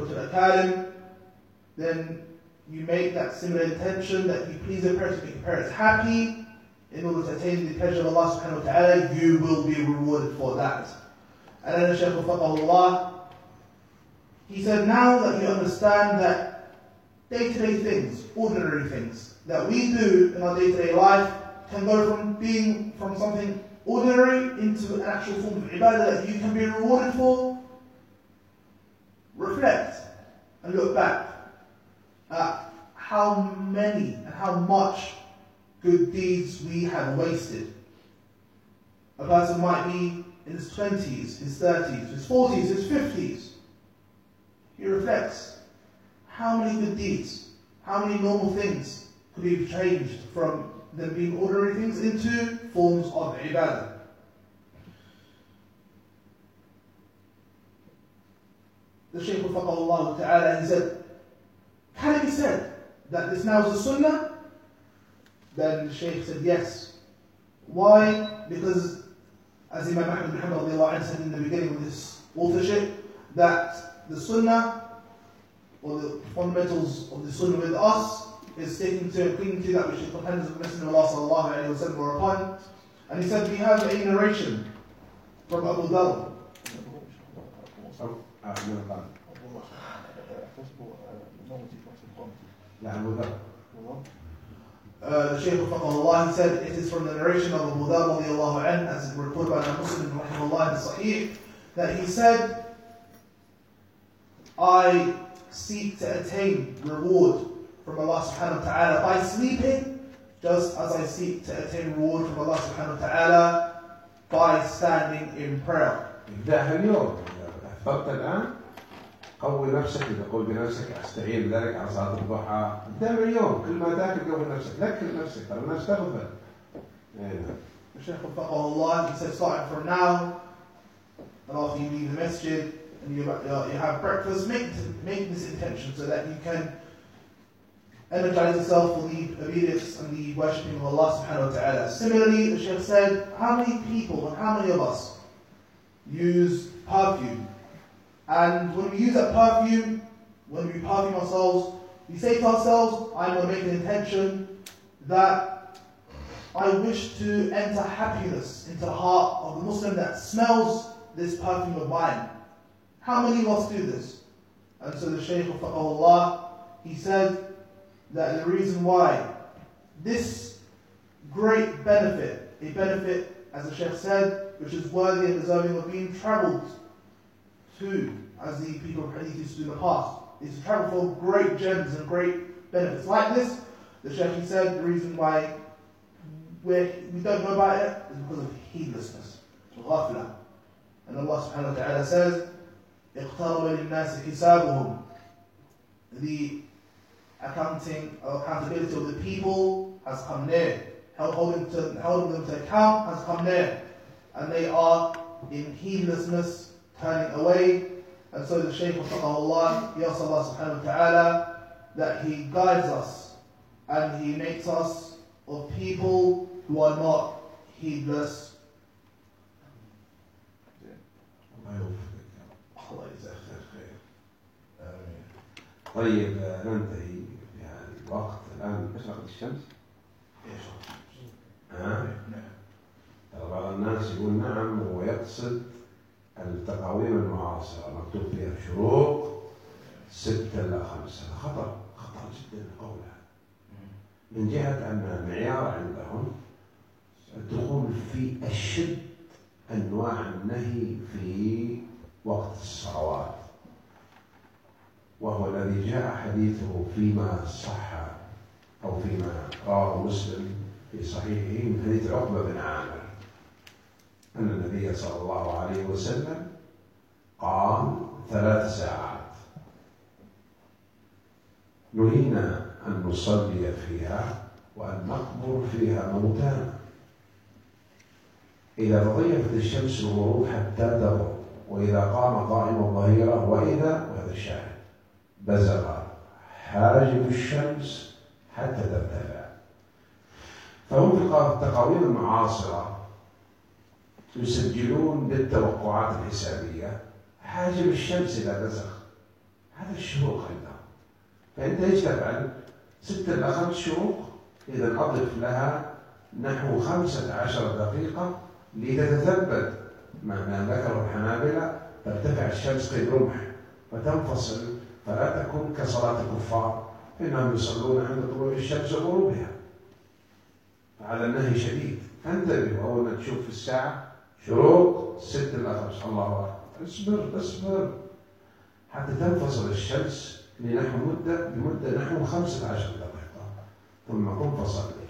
then you make that similar intention that you please the parents, make your parents happy in order to attain the pleasure of Allah subhanahu wa ta'ala, you will be rewarded for that. And then the Shaykh Faqahullah, he said, now that you understand that day-to-day things, ordinary things that we do in our day-to-day life can go from something ordinary into an actual form of ibadah that you can be rewarded for, reflect and look back at how many and how much good deeds we have wasted. A person might be in his 20s, his 30s, his 40s, his 50s. He reflects how many good deeds, how many normal things could be changed from them being ordinary things into forms of ibadah. The Shaykh Faqahullah Ta'ala, he said, can it be said that this now is a sunnah? Then the Shaykh said yes. Why? Because as Imam Ahmad bin Hanbal said in the beginning of this authorship, that the sunnah or the fundamentals of the sunnah with us is sticking to and clinging to that which the companions of the Messenger of Allah sallallahu alayhi wa sallam were upon. And he said we have a narration from Abu Dharr. The Shaykh of Faqahullah, he said it is from the narration of Abu Dharr radiallahu anhu, as reported by Muslim rahimahullah in Sahih, that he said, I seek to attain reward from Allah subhanahu wa ta'ala by sleeping, just as I seek to attain reward from Allah subhanahu wa ta'ala by standing in prayer. يبدأها اليوم أفطرت الآن؟ قوي نفسك، تقول بنفسك أستعين بذلك على صلاة الضحى. دائما اليوم كل ما تاكل قوي نفسك، ذكر نفسك، ترى الناس تغفل. The Shaykh Faqahullah, he said, starting from now, and after you leave the masjid and you have breakfast, make this intention so that you can energize yourself for the obedience and the worshipping of Allah subhanahu wa ta'ala. Similarly, the Shaykh said, how many people and how many of us use perfume? And when we use that perfume, when we perfume ourselves, we say to ourselves, I'm going to make an intention that I wish to enter happiness into the heart of the Muslim that smells this perfume of mine. How many of us do this? And so the Shaykh of Faqahullah, he said that the reason why this great benefit, a benefit, as the Shaykh said, which is worthy and deserving of being travelled to, as the people of Hadith used to do in the past, is to travel for great gems and great benefits like this. The Shaykh, he said, the reason why we don't know about it is because of heedlessness, ghafla. And Allah subhanahu wa ta'ala says, اقترب للناس حسابهم. The accountability of the people has come near. Holding them to account has come near. And they are in heedlessness, turning away. And so the Shaykh of Faqahullah, he asks Allah subhanahu wa ta'ala that he guides us and he makes us of people who are not heedless. طيب ننتهي بهذا الوقت الآن. تشرق الشمس؟ ترى بعض الناس يقول نعم ويقصد التقاويم المعاصرة مكتوب فيها شروق 6 إلى 5. هذا خطر جدا القول هذا، من جهة أن المعيار عندهم الدخول في أشد أنواع النهي في وقت الصلوات، وهو الذي جاء حديثه فيما صح أو فيما رواه مسلم في صحيحه من حديث عقبة بن عامر أن النبي صلى الله عليه وسلم قام 3 ساعات نهينا أن نصلي فيها وأن نقبر فيها موتانا إذا تضيفت الشمس الغروب حتى تغرب، وإذا قام قائم الظهيرة، وهذا الشاهد بزغ حاجب الشمس حتى ترتفع. فهم في التقاويم المعاصرة يسجلون بالتوقعات الحسابية حاجب الشمس إذا بزغ، هذا الشروق عندهم. فأنت ايش تفعل؟ 6 إلى 5 شروق، إذا أضف لها نحو 15 دقيقة لتتثبت ما ذكره الحنابلة، ترتفع الشمس قيد رمح فتنفصل، فلا تكون كصلاة الكفار فإنهم يصلون عند طلوع الشمس وغروبها. فهذا النهي شديد، فانتبهوا أول ما تشوف في الساعة شروق 6 إلى 5 الله أكبر، اصبر حتى تنفصل الشمس بمدة نحو 15 دقيقة، ثم قم فصل.